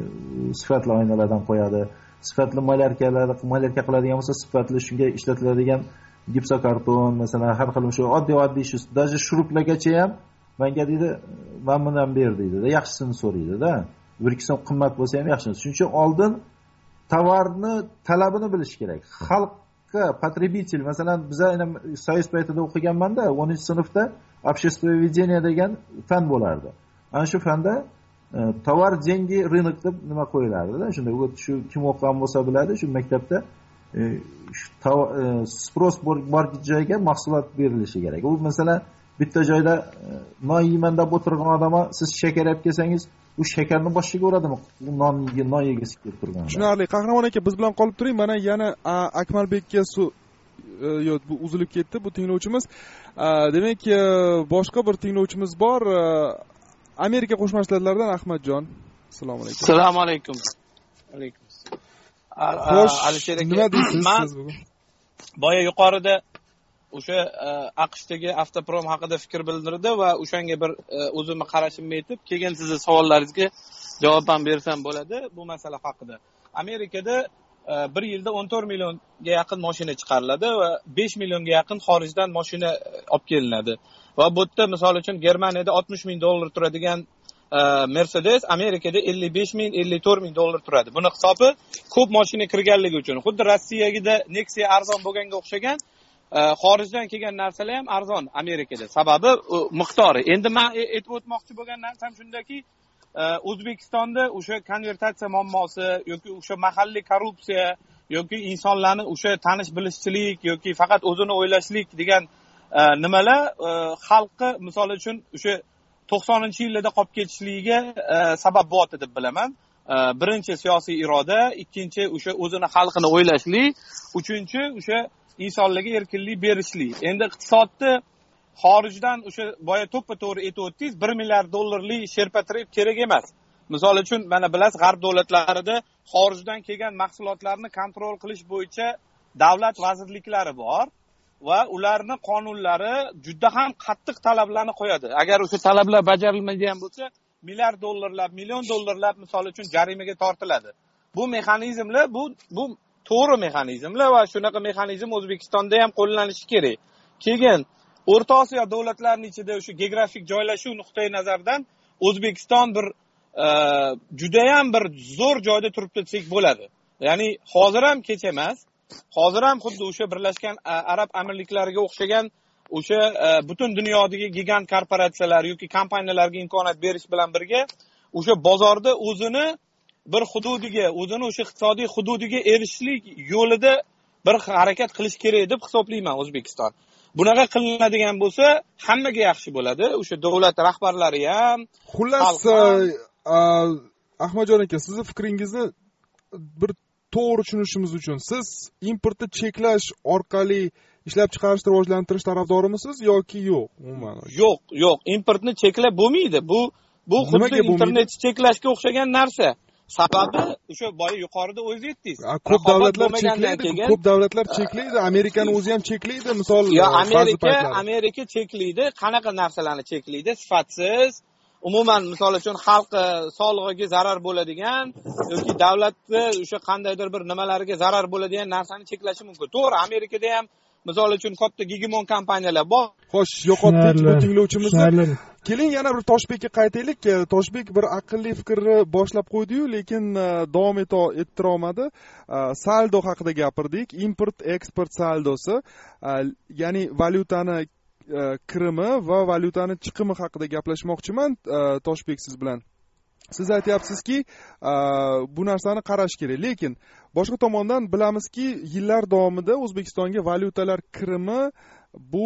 sifatli oynalardan qo'yadi. Sifatli malyarkalar, malyarka qiladigan bo'lsa, sifatli shunga ishlatiladigan gipsokarton, masalan, har xil shu oddiy-oddiy shu, даже shuruplargacha ham menga deydi, "Men bundan ber" deydi-da, yaxshisini so'raydi-da. bir ikki so'm qimmat bo'lsa ham yaxshisi. Shuning uchun oldin tovarni talabini bilish kerak. Xalqqa, потребитель, masalan, biz ham soyuz paytida o'qiganman-da, o'ninchi sinfda обществоведение degan fan bo'lardi. Ana shu fanda tovar, dengi, rынок deb nima qo'yilardi-da. Shunda shu kim o'qigan bo'lsa biladi, shu maktabda spros bor joyga mahsulot berilishi kerak. U masalan bitta joyda non yeyman deb o'tirgan odamga siz shakar olib kelsangiz, u shakarni boshiga uradimi? U non yegan, non yegisi kelib turgan. Tushunarli. Qahramon aka, biz bilan qolib turing. Mana yana Akmalbekka su yo'q, bu uzilib ketdi bu tinglovchimiz. Demak, boshqa bir tinglovchimiz bor. Amerika Qo'shma Shtatlaridan Ahmadjon. Assalomu alaykum. Assalomu alaykum. Alaykum. Xo'sh, nima deysiz siz bugun? Boya yuqorida o'sha AQShdagi Avtoprom haqida fikr bildirdi va o'shanga bir o'zimni qarashimni aytib, keyin sizning savollaringizga javob ham bersam bo'ladi bu masala haqida. Amerikada bir yilda o'n to'rt millionga yaqin mashina chiqariladi va besh millionga yaqin xorijdan mashina olib kelinadi. Va bu yerda misol uchun Germaniyada oltmish ming dollar turadigan Mercedes Amerikada ellik besh ming, ellik to'rt ming dollar turadi. Buni hisobi ko'p mashina kirganligi uchun. Xuddi Rossiyada Nexia arzon bo'lganga o'xshagan, xorijdan kelgan narsalar ham arzon Amerikada. Sababi miqdori. Endi men aytib o'tmoqchi bo'lgan narsam shundaki, O'zbekistonda o'sha konvertatsiya muammosi yoki o'sha mahalliy korrupsiya yoki insonlarni o'sha tanish bilishchilik yoki faqat o'zini o'ylashlik degan nimalar xalqqa misol uchun o'sha to'qsoninchi yillarda qolib ketishligiga sabab bo'lyapti deb bilaman. Birinchi siyosiy iroda, ikkinchi o'sha o'zini xalqini o'ylashlik, uchinchi o'sha insonlarga erkinlik berishlik. Endi iqtisodni xorijdan o'sha boya to'ppa-to'g'ri aytib o'tdingiz, bir milliard dollarlik sherpatirib kerak emas. Misol uchun mana bilasiz, g'arb davlatlarida xorijdan kelgan mahsulotlarni kontrol qilish bo'yicha davlat vazirliklari bor va ularning qonunlari juda ham qattiq talablarni qo'yadi. Agar o'sha talablar bajarilmagan bo'lsa, milliard dollarlab, million dollarlab misol uchun jarimaga tortiladi. Bu mexanizmlar, bu bu to'g'ri mexanizmlar va shunaqa mexanizm O'zbekistonda ham qo'llanishi kerak. Keyin O'rta Osiyo davlatlarining ichida o'sha geografik joylashuv nuqtai nazaridan O'zbekiston bir juda ham bir zo'r joyda turibdi desak bo'ladi. Ya'ni hozir ham kech emas. Hozir ham xuddi o'sha Birlashgan Arab Amirliklariga o'xshagan o'sha butun dunyodagi gigant korporatsiyalar yoki kompaniyalarga imkoniyat berish bilan birga o'sha bozorda o'zini bir hududiga, o'zini o'sha iqtisodiy hududiga erishishlik yo'lida bir harakat qilish kerak deb hisoblayman O'zbekiston. bunaqa qilinadigan bo'lsa hammaga yaxshi bo'ladi. O'sha davlat rahbarlari ham, xullas Ahmadjon aka, sizning fikringizni bir to'g'ri tushunishimiz uchun siz importni cheklash orqali ishlab chiqarishni rivojlantirish tarafdorimisiz yoki yo'q? Umuman yo'q, yo'q, importni cheklab bo'lmaydi. Bu bu xuddi internetni cheklashga o'xshagan narsa. Sababi o'sha boya yuqorida o'zingiz aytdingiz. Ko'p davlatlar cheklaydi, ko'p davlatlar cheklaydi, Amerikani o'zi ham cheklaydi, misol yo Amerika, Amerika cheklaydi, qanaqa narsalarni cheklaydi? Sifatsiz, umuman misol uchun xalq sog'lig'iga zarar bo'ladigan yoki davlatni o'sha qandaydir bir nimalariga zarar bo'ladigan narsani cheklashi mumkin. To'g'ri, Amerikada ham misol uchun katta gigimon kompaniyalar bor. Xo'sh, yo'qotdik bu tinglovchimizni. Keling yana bir Toshbekka qaytaylik. Toshbek bir aqlli fikrni boshlab qo'ydi-yu, lekin davom ettira olmadi. Saldo haqida gapirdik. Import, eksport saldosi, ya'ni valyutani kirimi va valyutani chiqimi haqida gaplashmoqchiman Toshbek siz bilan. Siz aytyapsizki, bu narsani qarash kerak, lekin boshqa tomondan bilamizki, yillar davomida O'zbekistonga valyutalar kirimi bu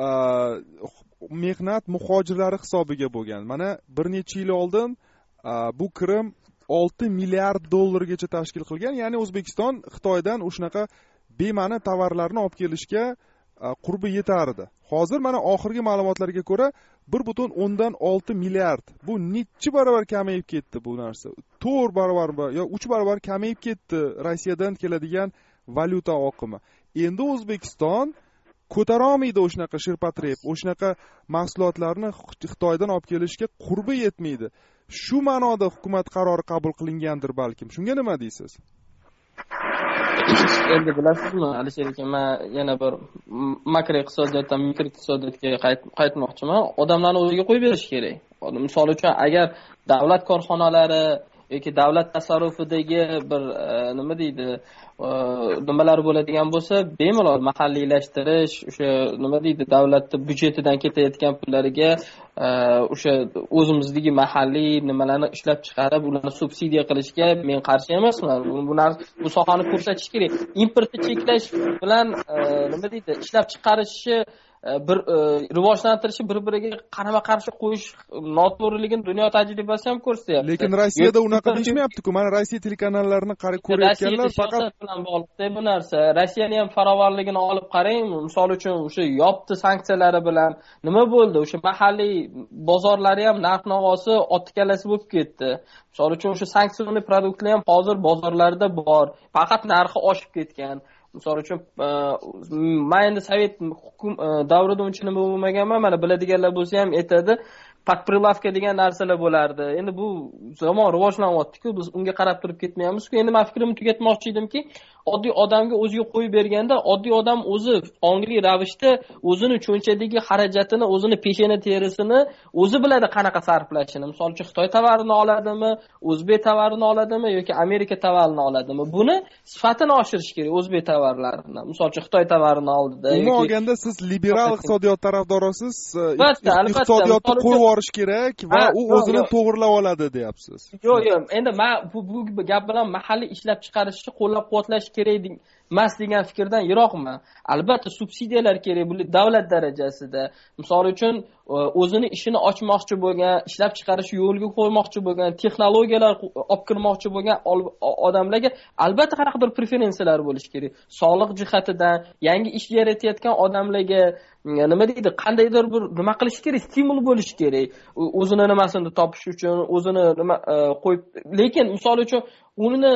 mehnat muhojirlari hisobiga bo'lgan. Mana bir necha yil oldin bu kirim olti milliard dollargacha tashkil qilgan. Ya'ni O'zbekiston Xitoydan o'shunaqa bema'ni tovarlarni olib kelishga qurbi yetardi. Hozir mana oxirgi ma'lumotlarga ko'ra bir butun o'ndan olti milliard. Bu necha barobar kamayib ketdi bu narsa? to'rt barobar yo uch barobar kamayib ketdi Rossiyadan keladigan valyuta oqimi. Endi O'zbekiston ko'tara olmaydi o'shanaqa shirpatreb, o'shanaqa mahsulotlarni Xitoydan olib kelishga qurbi yetmaydi. Shu ma'noda hukumat qarori qabul qilingandir balkim. Shunga nima deysiz? Endi bilasizmi, Alisher aka, men yana bir makro iqtisodiyotdan mikro iqtisodiyotga qaytmoqchiman. Odamlarni o'ziga qo'yib berish kerak. Misol uchun, agar davlat korxonalari yoki davlat tasarrufidagi bir nima deydi, nimalar bo'ladigan bo'lsa, bemalol mahalliylashtirish, o'sha nima deydi, davlatning byudjetidan ketayotgan pullariga o'sha o'zimizdagi mahalliy nimalarni ishlab chiqarib, ularni subsidiya qilishga men qarshi emasman. Bu bu sohani ko'rsatish kerak. Importni cheklash bilan nima deydi, ishlab chiqarishni bir rivojlantirishi bir-biriga qarama-qarshi qo'yish noto'g'riligini dunyo tajribasi ham ko'rsatyapti. Lekin Rossiyada unaqa deyishmayapti-ku. Mana Rossiya telekanallarini qarab ko'rayotganlar faqat bilan bog'liq bu narsa. Rossiyaning ham farovonligini olib qarang. Misol uchun o'sha yopti sanksiyalari bilan nima bo'ldi? O'sha mahalliy bozorlari ham narx-navosi otkalasi bo'lib ketdi. Misol uchun o'sha sanksiyaviy produktlar ham hozir bozorlarda bor. Faqat narxi oshib ketgan. Misol uchun, men endi sovet davrida uncha nima bo'lmaganman, mana biladiganlar bo'lsa ham aytadi, podprilavka degan narsalar bo'lardi. Endi bu zamon rivojlanyapti-ku, biz unga qarab turib ketmayapmiz-ku. Endi men fikrimni tugatmoqchi edimki, oddiy odamga o'ziga qo'yib berganda, oddiy odam o'zi ongli ravishda o'zini cho'nchadagi xarajatini, o'zini peshona terisini o'zi biladi qanaqa sarflashini. Misol uchun, Xitoy tovarini oladimi, o'zbek tovarini oladimi yoki Amerika tovarini oladimi? Buni sifatini oshirish kerak, o'zbek tovarlarini. Misol uchun, Xitoy tovarini oldida. Umuman olganda siz liberal iqtisodiyot tarafdorisiz, iqtisodiyotni qo'yib yuborish kerak va u o'zini to'g'rilab oladi deyapsiz. Yo'q, yo'q. Endi men bu bu gap bilan mahalliy ishlab chiqarishni qo'llab-quvvatlash kerak emas degan fikrdan yiroqman. Albatta subsidiyalar kerak bu davlat darajasida. Misol uchun o'zini ishini ochmoqchi bo'lgan, ishlab chiqarishni yo'lga qo'ymoqchi bo'lgan, texnologiyalar olib kirmoqchi bo'lgan odamlarga albatta qanaqadir preferensiyalar bo'lishi kerak. Sog'liq jihatidan yangi ish yaratayotgan odamlarga nima deydi, qandaydir bir nima qilish kerak, stimul bo'lishi kerak. O'zini nimasini topish uchun, o'zini nima qo'yib, lekin misol uchun uni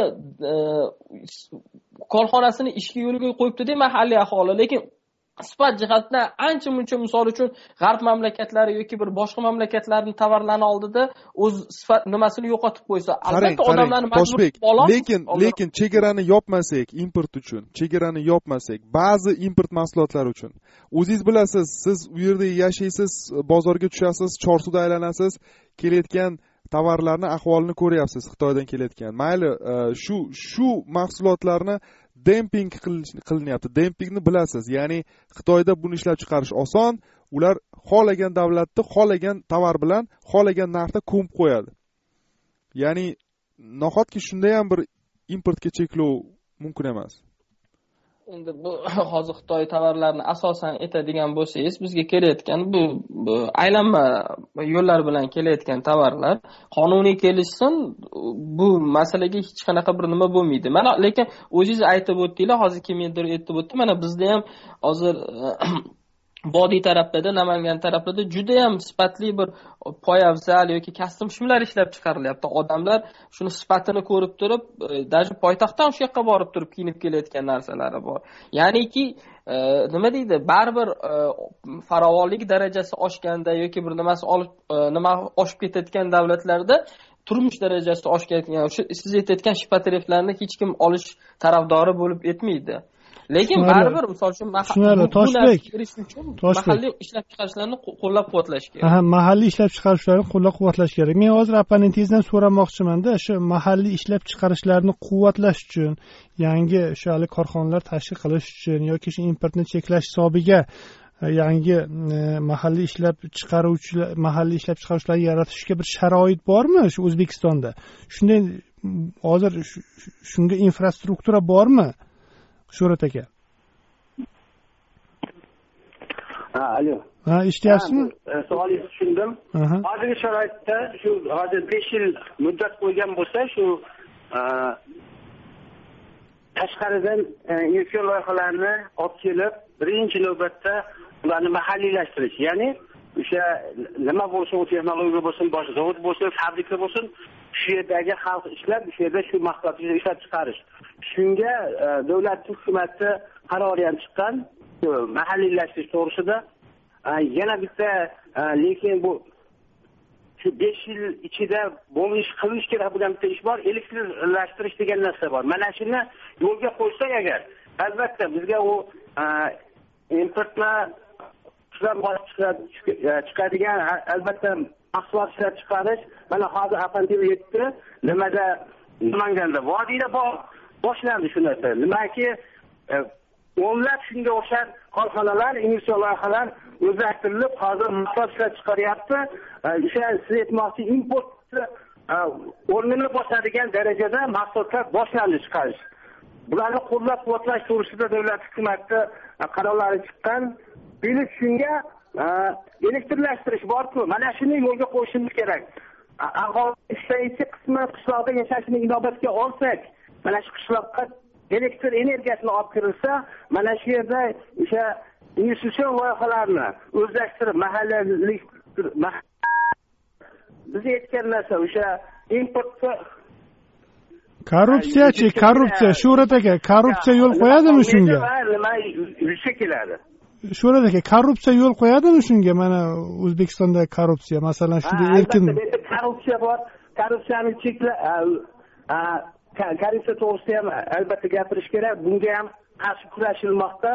korxonasini ishga yo'lga qo'yibdi-da mahalliy aholi, lekin sifat jihatdan ancha muncha misol uchun g'arb mamlakatlari yoki bir boshqa mamlakatlarning tovarlarini oldida o'z sifat nimasini yo'qotib qo'ysa, albatta odamlarni majbur qilib, lekin lekin chegarani yopmasak, import uchun chegarani yopmasak, ba'zi import mahsulotlari uchun o'zingiz bilasiz, siz u yerda yashaysiz, bozorga tushasiz, Chorsuda aylanasiz, kelayotgan tovarlarni ahvolini ko'ryapsiz, Xitoydan kelayotgan. Mayli, shu shu mahsulotlarni demping qilinyapti. Dempingni bilasiz. Ya'ni Xitoyda buni ishlab chiqarish oson, ular xohlagan davlatni xohlagan tovar bilan xohlagan narxda ko'mib qo'yadi. Ya'ni nahotki shunda ham bir importga cheklov mumkin emas. endi bu hozir Xitoy tovarlarini asosan etadigan bo'lsangiz, bizga kelayotgan bu, bu aylanma yo'llar bilan kelayotgan tovarlar qonuniy kelishsin, bu masalaga hech qanaqa bir nima bo'lmaydi. Mana lekin o'zingiz aytib o'tdinglar, hozir kimdir aytib o'tdi. Mana bizda ham hozir Bodiy taraflarda, Namangan taraflarda juda ham sifatli bir poyabzal yoki kostyum shimlar ishlab chiqarilyapti. Odamlar shuni sifatini ko'rib turib, даже poytaxtdan o'sha yoqqa borib turib kiyinib kelayotgan narsalari bor. Ya'niki nima deydi, baribir farovonlik darajasi oshganda yoki bir nimasi olib nima oshib ketayotgan davlatlarda turmush darajasi oshib ketgan, o'sha siz aytayotgan shipatreflarni hech kim olish tarafdori bo'lib etmaydi. Lekin baribir misol uchun Toshbek mahalliy ishlab chiqarishlarni qo'llab-quvvatlash kerak. Ha, mahalliy ishlab chiqarishlarni qo'llab-quvvatlash kerak. Men hozir opponentingizdan so'ramoqchiman-da, shu mahalliy ishlab chiqarishlarni quvvatlash uchun, yangi o'sha hali korxonalar tashkil qilish uchun yoki shu importni cheklash hisobiga yangi mahalliy ishlab chiqaruvchilar, mahalliy ishlab chiqaruvchilarni yaratishga bir sharoit bormi shu O'zbekistonda? Shunday hozir shunga infrastruktura bormi? Shuhrat aka. Ha, alo. Ha, eshityapsizmi? Savolingizni tushundim. Hozirgi sharoitda shu hozir besh yil muddat qo'ygan bo'lsa, shu tashqaridan innovatsion loyihalarni olib kelib, birinchi navbatda ularni mahalliylashtirish, ya'ni o'sha nima bo'lsin, texnologiya bo'lsin, boshqa zavod bo'lsin, fabrika bo'lsin, shu yerdagi xalq ishlab, shu yerda shu mahsulotni ishlab chiqarish. Shunga davlat hukumati qarori ham chiqqan, mahalliylashtirish to'g'risida. Yana bitta, lekin bu shu besh yil ichida bo'lish qilish kerak bo'lgan bitta ish bor, elektrlashtirish degan narsa bor. Mana shuni yo'lga qo'ysak agar, albatta bizga u importni chiqadigan albatta mahsulot ishlab chiqarish, mana hozir apantiv yetdi, nimada Namanganda vodiyda bor boshlandi shu narsa. Nimaki o'nlab shunga o'xshash korxonalar, innovatsion loyihalar o'zlashtirilib, hozir mahsulot ishlab chiqaryapti. O'sha siz aytmoqchi importni o'rnini bosadigan darajada mahsulotlar boshlandi chiqarish. Bularni qo'llab-quvvatlash to'g'risida davlat hukumati qarorlari chiqqan. Biz shunga elektrlashtirish bor-ku, mana shuni yo'lga qo'yishimiz kerak. Aholi ishlaydigan qismi qishloqda yashashini inobatga olsak, mana shu qishloqqa elektr energiyasini olib kirilsa, mana shu yerda o'sha investitsion loyihalarni o'zlashtirib, mahallalik biz aytgan narsa o'sha importga korrupsiyachi, korrupsiya, Shuhrat aka, korrupsiya yo'l qo'yadimi shunga? Nima yuzga keladi? Shuhrat aka, korrupsiya yo'l qo'yadimi shunga? Mana O'zbekistonda korrupsiya, masalan, shunday erkin korrupsiya bor, korrupsiyani cheklash, korrupsiya to'g'risida ham albatta gapirish kerak. Bunga ham qarshi kurashilmoqda.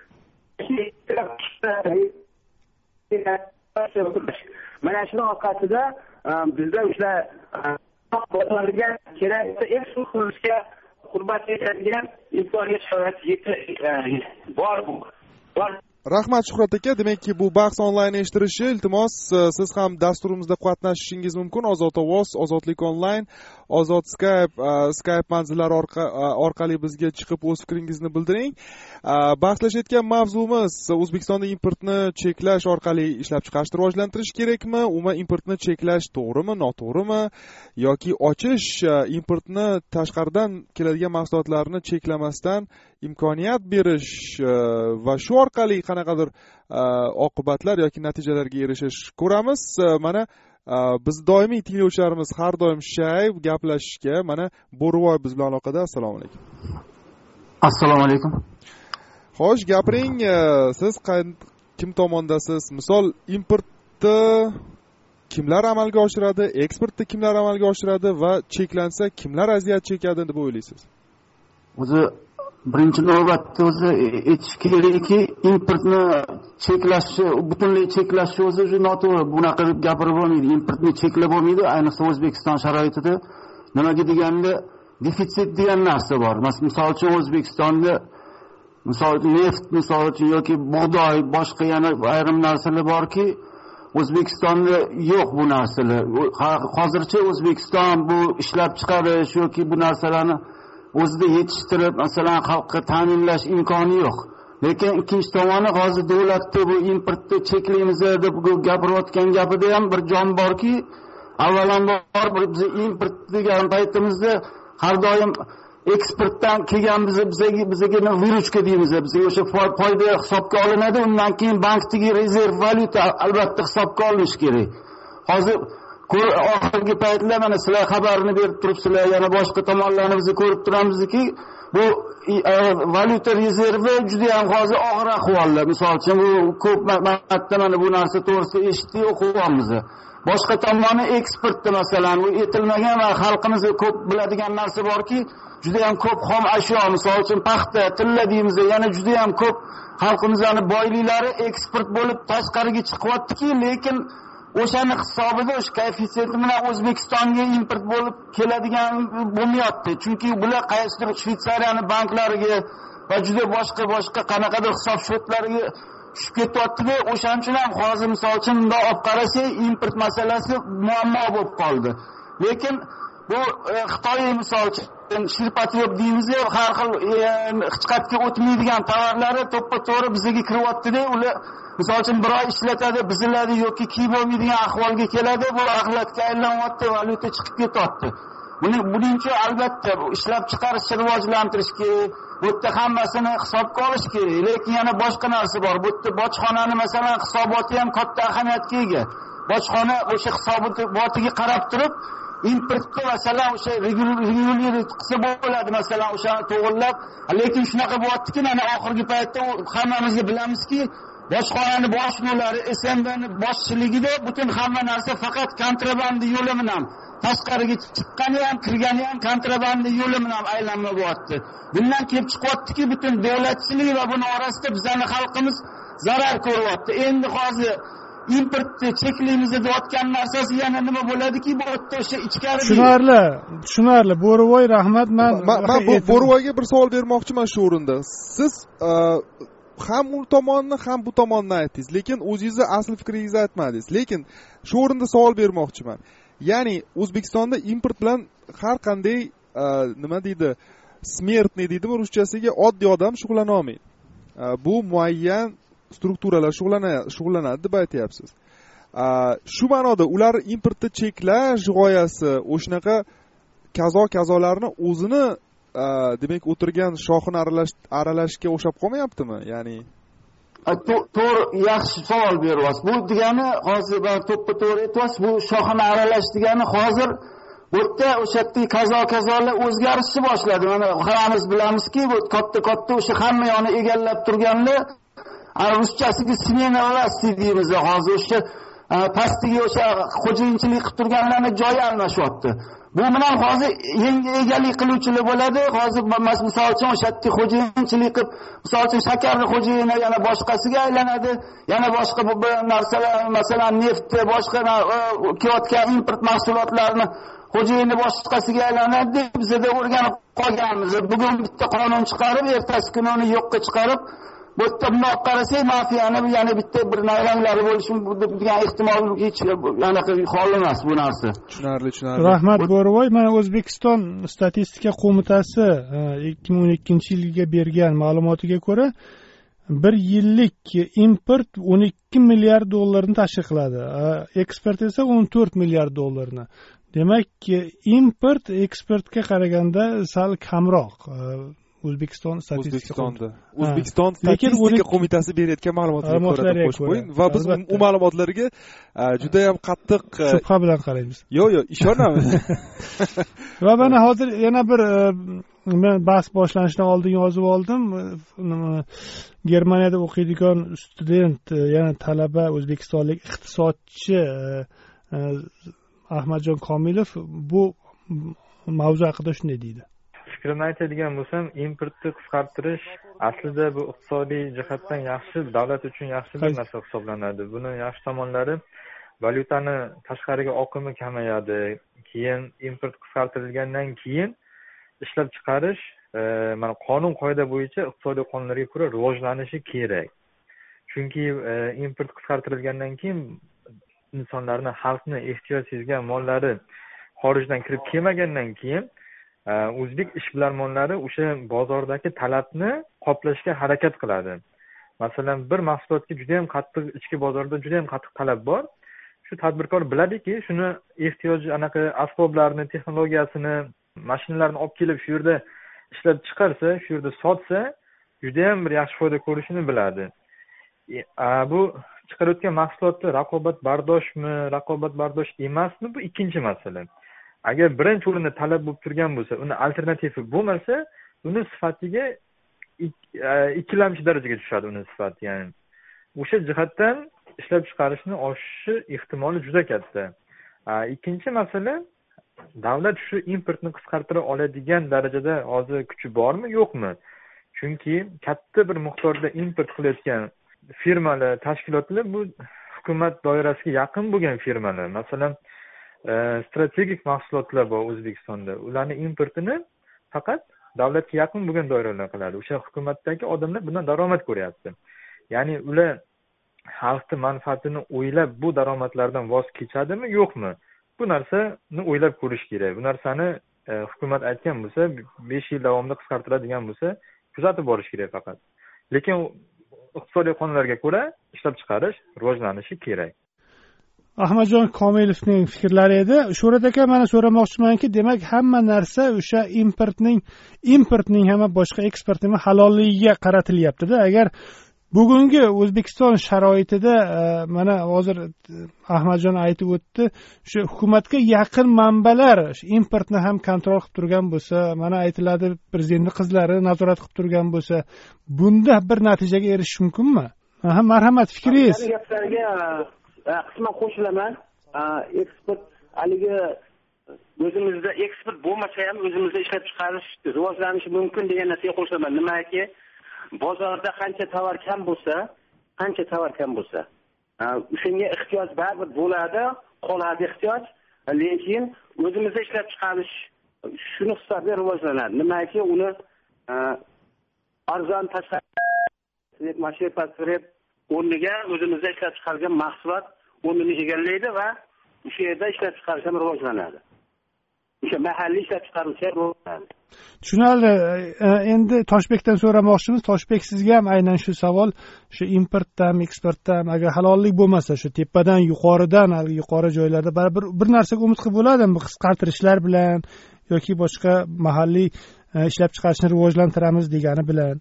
Mana shuni orqasida bizda o'sha bozorga kerak eksport qilishga hurmat etadigan imkoniyat sharoit bor bu. Bor. Rahmat Shuhrat aka, demakki bu bahs onlayn eshittirishi, iltimos siz ham dasturimizda qatnashishingiz mumkin. Ozod ovoz, Ozodlik onlayn, Ozod Skype, Skype manzillari orqali bizga chiqib o'z fikringizni bildiring. Bahslashayotgan mavzumiz O'zbekistonda importni cheklash orqali ishlab chiqarishni rivojlantirish kerakmi? Umuman importni cheklash to'g'rimi, noto'g'rimi yoki ochish, importni tashqaridan keladigan mahsulotlarni cheklamasdan imkoniyat berish va shu orqali qanaqadir oqibatlar yoki natijalarga erishish ko'ramiz. Mana biz doimiy tinglovchilarimiz har doim shay gaplashishga, mana Bo'rivoy biz bilan aloqada. Assalomu alaykum. Assalomu alaykum. Xo'sh, gapiring, siz kim tomondasiz? Misol, importni kimlar amalga oshiradi, eksportni kimlar amalga oshiradi va cheklansa kimlar aziyat chekadi deb o'ylaysiz? O'zi birinchi navbatda o'zi aytish kerakki, importni cheklashni, butunlay cheklashni o'zi noto'g'ri. Bunaqa deb gapirib bo'lmaydi. Importni cheklab bo'lmaydi, ayniqsa O'zbekiston sharoitida. Nimaga deganda, defitsit degan narsa bor. Misol uchun O'zbekistonda misol uchun neft, misol uchun yoki bug'doy, boshqa yana ayrim narsalar borki, O'zbekistonda yo'q bu narsalar. Hozircha O'zbekiston bu ishlab chiqarish yoki bu narsalarni o'zida yetishtirib masalan xalqqa ta'minlash imkoni yo'q. Lekin ikkinchi tomoni hozir davlatda bu importni cheklaymiz deb gapirayotgan gapida ham bir jon borki, avvalambor biz import degan paytimizda har doim eksportdan kelgan bizni bizga bizga viruchka deymiz. Bizga o'sha foyda hisobga olinadi, undan keyin bankdagi rezerv valyuta albatta hisobga olinishi kerak. Hozir oxirgi paytlar mana sizlar xabarini berib turibsizlar, yana boshqa tomonlarni biz ko'rib turamizki, bu valyuta rezervi juda ham hozir og'ir ahvolda. Misol uchun bu ko'p marta mana bu narsa to'g'risida eshitdik, o'qiyapmiz. Boshqa tomoni eksportda masalan bu etilmagan va xalqimiz ko'p biladigan narsa borki, juda ham ko'p xom ashyo, misol uchun paxta, tilla deymiz, yana juda ham ko'p xalqimizning boyliklari eksport bo'lib tashqariga chiqyaptiki, lekin o'shani hisobida o'sha koeffitsiyent bilan O'zbekistonga import bo'lib keladigan bo'lmayapti. Chunki bular qaysidir Shvetsariyaning banklariga va juda boshqa boshqa qanaqadir hisob shotlariga tushib ketyapti-da, o'shaning uchun ham hozir misol uchun bunday olib qarasak, import masalasi muammo bo'lib qoldi. Lekin bu Xitoy misol uchun shirpatyop deymiz, har xil hech qayerga o'tmaydigan tovarlari to'ppa-to'g'ri bizga kiryapti-da, ular misol uchun bir oy ishlatadi, biziladi yoki kiyib olmaydigan ahvolga keladi, bu axlatga aylanyapti, valyuta chiqib ketyapti. Buning buning uchun albatta ishlab chiqarishni rivojlantirish kerak, bu yerda hammasini hisobga olish kerak. Lekin yana boshqa narsa bor. Bu yerda bojxonani masalan hisoboti ham katta ahamiyatga ega. Bojxona o'sha hisobotiga qarab turib importni masalan o'sha reguliar qilsa bo'ladi, masalan o'shani to'g'rilab. Lekin shunaqa bo'lyaptiki, mana oxirgi paytda hammamiz bilamizki, bojxonani boshliqlari S M B'ni boshchiligida butun hamma narsa faqat kontrabanda yo'li bilan, tashqariga chiqqani ham, kirgani ham kontrabanda yo'li bilan aylanma bo'lyapti. Bundan kelib chiqyaptiki, butun davlatchilik va buni orasida bizning xalqimiz zarar ko'ryapti. Endi hozir importni cheklaymiz deyotgan narsasi yana nima bo'ladiki, bu yerda o'sha ichkari. Tushunarli, tushunarli. Bo'rivoy, rahmat. Men men bu Bo'rivoyga bir savol bermoqchiman shu o'rinda. Siz ham u tomonni, ham bu tomonni aytdingiz, lekin o'zingizni asl fikringizni aytmadingiz. Lekin shu o'rinda savol bermoqchiman. Ya'ni O'zbekistonda import bilan har qanday nima deydi, smertniy deydimi ruschasiga, oddiy odam shug'ullana olmaydi. Bu muayyan strukturalar shug'ullanadi deb aytyapsiz. Shu ma'noda ular importni cheklash g'oyasi o'shanaqa kazo-kazolarni o'zini demak o'tirgan shoxini aralash aralashga o'xshab qolmayaptimi? Ya'ni to'g'ri, yaxshi savol beryapsiz. Bu degani hozir ben to'ppa-to'g'ri aytyapsiz, bu shoxini aralash degani hozir bu yerda o'sha yerda kazo-kazolar o'zgarishni boshladi. Mana hammamiz bilamizki, bu katta-katta o'sha hamma yoni egallab turganlar ruschasiga smena vlasti deymiz. Hozir o'sha pastdagi o'sha xo'jayinchilik qilib turganlarning joyi almashyapti. Bu bilan hozir yangi egalik qiluvchilar bo'ladi. Hozir misol uchun o'sha yerda xo'jayinchilik qilib, misol uchun shakarni xo'jayini yana boshqasiga aylanadi. Yana boshqa bu narsalar, masalan neft, boshqa kelayotgan import mahsulotlarini xo'jayini boshqasiga aylanadi. Bizda o'rganib qolganmiz. Bugun bitta qonun chiqarib, ertasi kuni uni yo'qqa chiqarib, bu yerda bunday qarasak, mafiyani yana bitta bir nayranglari bo'lishi degan ehtimol hech anaqa hol emas bu narsa. Tushunarli, tushunarli. Rahmat Bo'rivoy. Mana O'zbekiston statistika qo'mitasi ikki ming o'n ikkinchi yilga bergan ma'lumotiga ko'ra, bir yillik import o'n ikki milliard dollarni tashkil qiladi. Eksport esa o'n to'rt milliard dollarni. Demak, import eksportga qaraganda sal kamroq. O'zbekiston statistika O'zbekiston statistika qo'mitasi berayotgan ma'lumotlarga ko'ra qo'shib qo'ying va biz u ma'lumotlarga juda ham qattiq shubha bilan qaraymiz. Yo'q, yo'q, ishonamiz. Va mana hozir yana bir men bahs boshlanishidan oldin yozib oldim. Germaniyada o'qiydigan student, yana talaba o'zbekistonlik iqtisodchi Ahmadjon Komilov bu mavzu haqida shunday deydi. Fikrimni aytadigan bo'lsam, importni qisqartirish aslida bu iqtisodiy jihatdan yaxshi, davlat uchun yaxshi bir narsa hisoblanadi. Buni yaxshi tomonlari, valyutani tashqariga oqimi kamayadi. Keyin import qisqartirilgandan keyin ishlab chiqarish mana qonun qoida bo'yicha iqtisodiy qonunlarga ko'ra rivojlanishi kerak. Chunki import qisqartirilgandan keyin insonlarning, xalqni ehtiyoj sezgan mollari xorijdan kirib kelmagandan keyin o'zbek ishbilarmonlari o'sha bozordagi talabni qoplashga harakat qiladi. Masalan, bir mahsulotga juda ham qattiq, ichki bozorda juda ham qattiq talab bor. Shu tadbirkor biladiki, shuni ehtiyoji anaqa asboblarni, texnologiyasini, mashinalarni olib kelib shu yerda ishlab chiqarsa, shu yerda sotsa, juda ham bir yaxshi foyda ko'rishini biladi. Bu chiqarayotgan mahsulotda raqobatbardoshmi, raqobatbardosh emasmi, bu ikkinchi masala. Agar birinchi o'rinda talab bo'lib turgan bo'lsa, uni alternativi bo'lmasa, uni sifatiga ikkilamchi darajaga tushadi uni sifati, ya'ni o'sha jihatdan ishlab chiqarishni oshishi ehtimoli juda katta. Ikkinchi masala, davlat shu importni qisqartira oladigan darajada hozir kuchi bormi, yo'qmi? Chunki katta bir miqdorda import qilayotgan firmalar, tashkilotlar bu hukumat doirasiga yaqin bo'lgan firmalar. Masalan, strategik mahsulotlar bor O'zbekistonda. Ularning importini faqat davlatga yaqin bo'lgan doiralar qiladi. O'sha hukumatdagi odamlar bundan daromad ko'ryapti. Ya'ni ular xalqning manfaatini o'ylab bu daromadlardan voz kechadimi, yo'qmi? Bu narsani o'ylab ko'rish kerak. Bu narsani hukumat aytgan bo'lsa, besh yil davomida qisqartiradigan bo'lsa, kuzatib borish kerak faqat. Lekin iqtisodiy qonunlarga ko'ra ishlab chiqarish rivojlanishi kerak. Ahmadjon Komilovning fikrlari edi. Sho'rat aka, mana so'ramoqchimanki, demak hamma narsa o'sha importning importning ham boshqa eksportning halolligiga qaratilyapti-da. Agar bugungi O'zbekiston sharoitida mana hozir Ahmadjon aytib o'tdi, shu hukumatga yaqin manbalar importni ham kontrol qilib turgan bo'lsa, mana aytiladi prezidentning qizlari nazorat qilib turgan bo'lsa, bunda bir natijaga erishish mumkinmi? Aha, marhamat, fikringiz. Qisman qo'shilaman. Eksport haligi o'zimizda eksport bo'lmasa ham o'zimizda ishlab chiqarish rivojlanishi mumkin degan narsaga qo'shilaman. Nimaki, bozorda qancha tovar kam bo'lsa, qancha tovar kam bo'lsa, o'shanga ehtiyoj baribir bo'ladi, qoladi ehtiyoj. Lekin o'zimizda ishlab chiqarish shuni hisobiga rivojlanadi. Nimaki, uni arzon tashqari mashina pastirib o'rniga o'zimizda ishlab chiqargan mahsulot o'rnini egallaydi va o'sha yerda ishlab chiqarish ham rivojlanadi. O'sha mahalliy ishlab chiqaruvchilar rivojlanadi. Tushunarli. Endi Toshbekdan so'ramoqchimiz. Toshbek, sizga ham aynan shu savol, shu importdan, eksportdan agar halollik bo'lmasa, shu tepadan, yuqoridan, yuqori joylarda baribir bir narsaga umid qilib bo'ladimi, bu qisqartirishlar bilan yoki boshqa mahalliy ishlab chiqarishni rivojlantiramiz degani bilan?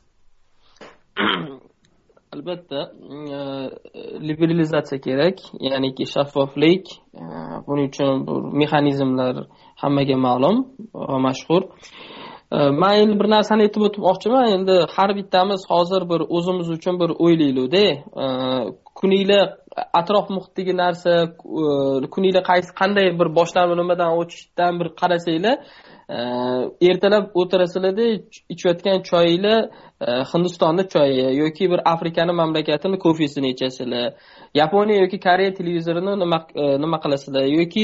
Albatta, liberalizatsiya kerak, ya'niki shaffoflik. Buning uchun bu mexanizmlar hammaga ma'lum va mashhur. Men endi bir narsani aytib o'tmoqchiman. Endi har bittamiz hozir bir o'zimiz uchun bir o'ylaylik-da. Kuniylar atrof muhitdagi narsa, kuniylar qaysi qanday bir boshlanma nimadan o'tishdan bir qarasanglar, ertalab o'tirasizlarda ichayotgan choyinglar Hindistonning choyi yoki bir Afrikaning mamlakatini kofesini ichasizlar. Yaponiya yoki Koreya televizorini nima nima qilasizlar yoki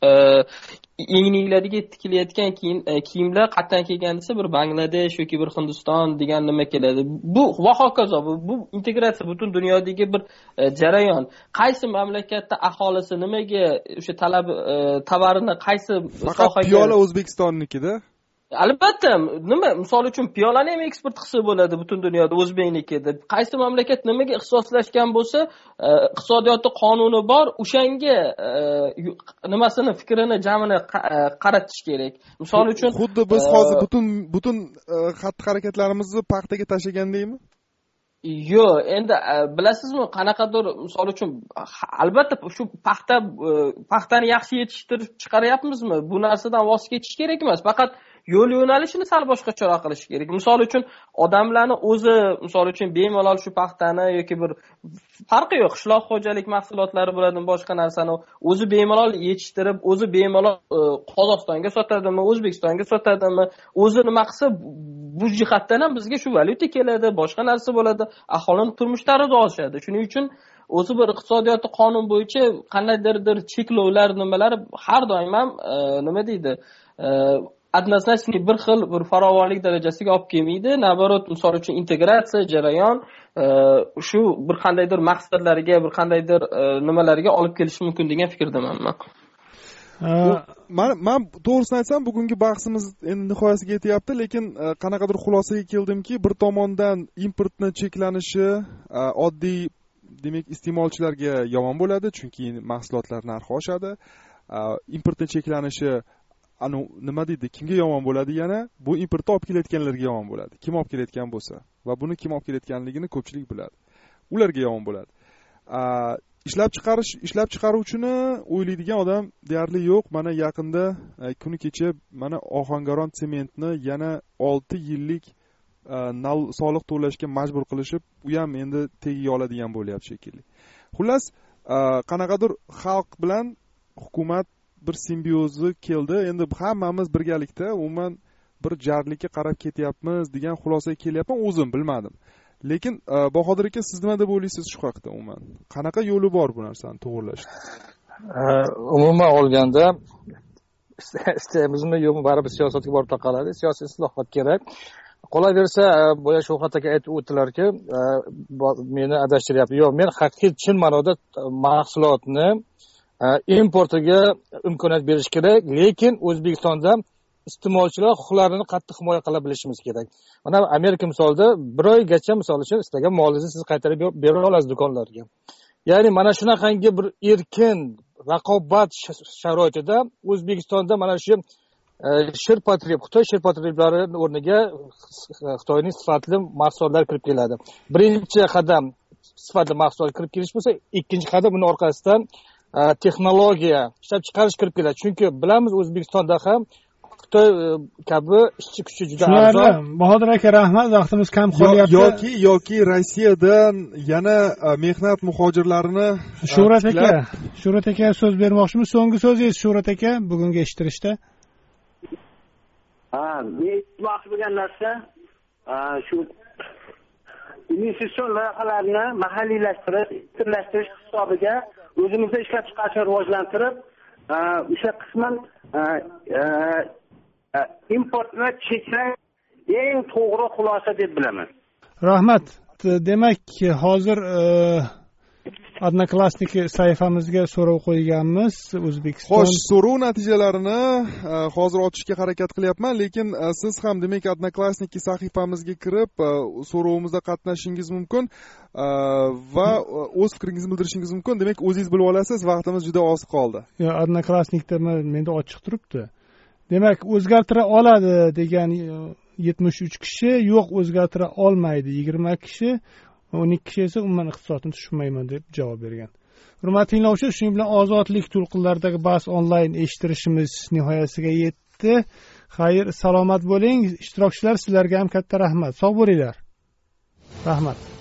yenginglarga tikilayotgan kiyimlar qatdan kelgan desa bir Bangladesh yoki bir Hindiston degan nima keladi. Bu va hokazo bu, bu integratsiya butun dunyodagi bir jarayon. Qaysi mamlakatda aholisi nimaga o'sha talab tovarini qaysi sohaga piyola O'zbekistonnikida. Albatta, nima misol uchun piyolani ham eksport qilsa bo'ladi butun dunyoda o'zbeknikida. Qaysi mamlakat nimaga ixtisoslashgan bo'lsa, iqtisodiyotda qonuni bor, o'shanga nimasini, fikrini, jamini qaratish kerak. Misol uchun xuddi biz hozir butun butun xatti-harakatlarimizni paxtaga tashlagandaymi? Yo'q, endi bilasizmi, qanaqadir misol uchun albatta shu paxta paxtani yaxshi yetishtirib chiqaryapmizmi? Bu narsadan voz kechish kerak emas. Faqat yo'l yo'nalishini sal boshqacharoq qilish kerak. Misol uchun odamlarni o'zi misol uchun bemalol shu paxtani yoki bir farqi yo'q, qishloq xo'jalik mahsulotlari bo'ladimi, boshqa narsani o'zi bemalol yetishtirib, o'zi bemalol Qozog'istonga sotadimi, O'zbekistonga sotadimi, o'zi nima qilsa bu jihatdan ham bizga shu valyuta keladi, boshqa narsa bo'ladi, aholining turmush tarzi oshadi. Shuning uchun o'zi bir iqtisodiyotda qonun bo'yicha qandaydir cheklovlar nimalar har doim ham nima deydi, однозначно bir xil bir farovonlik darajasiga olib kelmaydi. Naborot, misol uchun integratsiya jarayon shu bir qandaydir maqsadlarga, bir qandaydir nimalarga olib kelishi mumkin degan fikrdaman men. man man to'g'risini aytsam bugungi bahsimiz endi nihoyasiga yetyapti, lekin qanaqadir xulosaga keldimki, bir tomondan importni cheklanishi oddiy demak iste'molchilarga yomon bo'ladi, chunki mahsulotlar narxi oshadi. Importni cheklanishi anu nima deydi, kimga yomon bo'ladi? Yana bu importni olib kelayotganlarga yomon bo'ladi. Kim olib kelayotgan bo'lsa va buni kim olib kelayotganligini ko'pchilik biladi. Ularga yomon bo'ladi. Ishlab chiqarish, ishlab chiqaruvchini o'ylaydigan odam deyarli yo'q. Mana yaqinda kuni kecha mana Ohangaron sementni yana olti yillik soliq to'lashga majbur qilishib, u ham endi tegiga oladigan bo'lyapti shekilli. Xullas, qanaqadir xalq bilan hukumat bir simbiozi keldi. Endi hammamiz birgalikda umuman bir jarlikka qarab ketyapmiz degan xulosaga kelyapman. O'zim bilmadim. Lekin Bahodir aka, siz nima deb o'ylaysiz shu haqda umuman? Qanaqa yo'li bor bu narsani to'g'rilashda? Umuman olganda istaymizmi yo'qmi, baribir siyosatga borib taqaladi. Siyosiy islohot kerak. Qolaversa, boya Shuhrat aka aytib o'tdilarki, meni adashtiryapti. Yo'q, men haqiqiy chin ma'noda mahsulotni importiga imkoniyat berish kerak, lekin O'zbekistonda iste'molchilar huquqlarini qattiq himoya qila bilishimiz kerak. Mana Amerika misolida bir oygacha misol uchun istagan molingizni siz qaytarib bera olasiz do'konlarga. Ya'ni mana shunaqangi bir erkin raqobat sharoitida O'zbekistonda mana shu shirpatrib, Xitoy shirpatriblari o'rniga Xitoyning sifatli mahsulotlar kirib keladi. Birinchi qadam sifatli mahsulot kirib kelish bo'lsa, ikkinchi qadam uning orqasidan texnologiya, ishlab chiqarish kirib keladi. Chunki bilamiz O'zbekistonda ham Xitoy kabi ishchi kuchi juda arzon. Bahodir aka, rahmat, vaqtimiz kam qolyapti. Yoki yoki Rossiyadan yana mehnat muhojirlarini Shuhrat aka, Shuhrat aka so'z bermoqchimiz. So'nggi so'zingiz Shuhrat aka bugungi eshittirishda. Ha, men aytmoqchi bo'lgan narsa shu investitsion loyihalarni mahalliylashtirish, birlashtirish hisobiga o'zimizda ishlab chiqarishni rivojlantirib, o'sha qisman importni cheklash eng to'g'ri xulosa deb bilaman. Rahmat. Demak, hozir Odnoklassniki sayfamizga so'rov qo'yganmiz. O'zbekiston. Xo'sh, so'rov natijalarini hozir ochishga harakat qilyapman, lekin siz ham demak Odnoklassniki sahifamizga kirib, so'rovimizda qatnashishingiz mumkin va o'z fikringizni bildirishingiz mumkin. Demak, o'zingiz bilib olasiz, vaqtimiz juda oz qoldi. Yo, Odnoklassnikda menda ochiq turibdi. Demak, o'zgartira oladi degan yetmish uch kishi, yo'q o'zgartira olmaydi yigirma kishi, o'n ikki kishi esa umuman iqtisodni tushunmayman deb javob bergan. Hurmatli tinglovchilar, shuning bilan ozodlik to'lqinlaridagi bahs onlayn eshittirishimiz nihoyasiga yetdi. Xayr, salomat bo'ling. Ishtirokchilar, sizlarga ham katta rahmat. Sog' bo'linglar. Rahmat.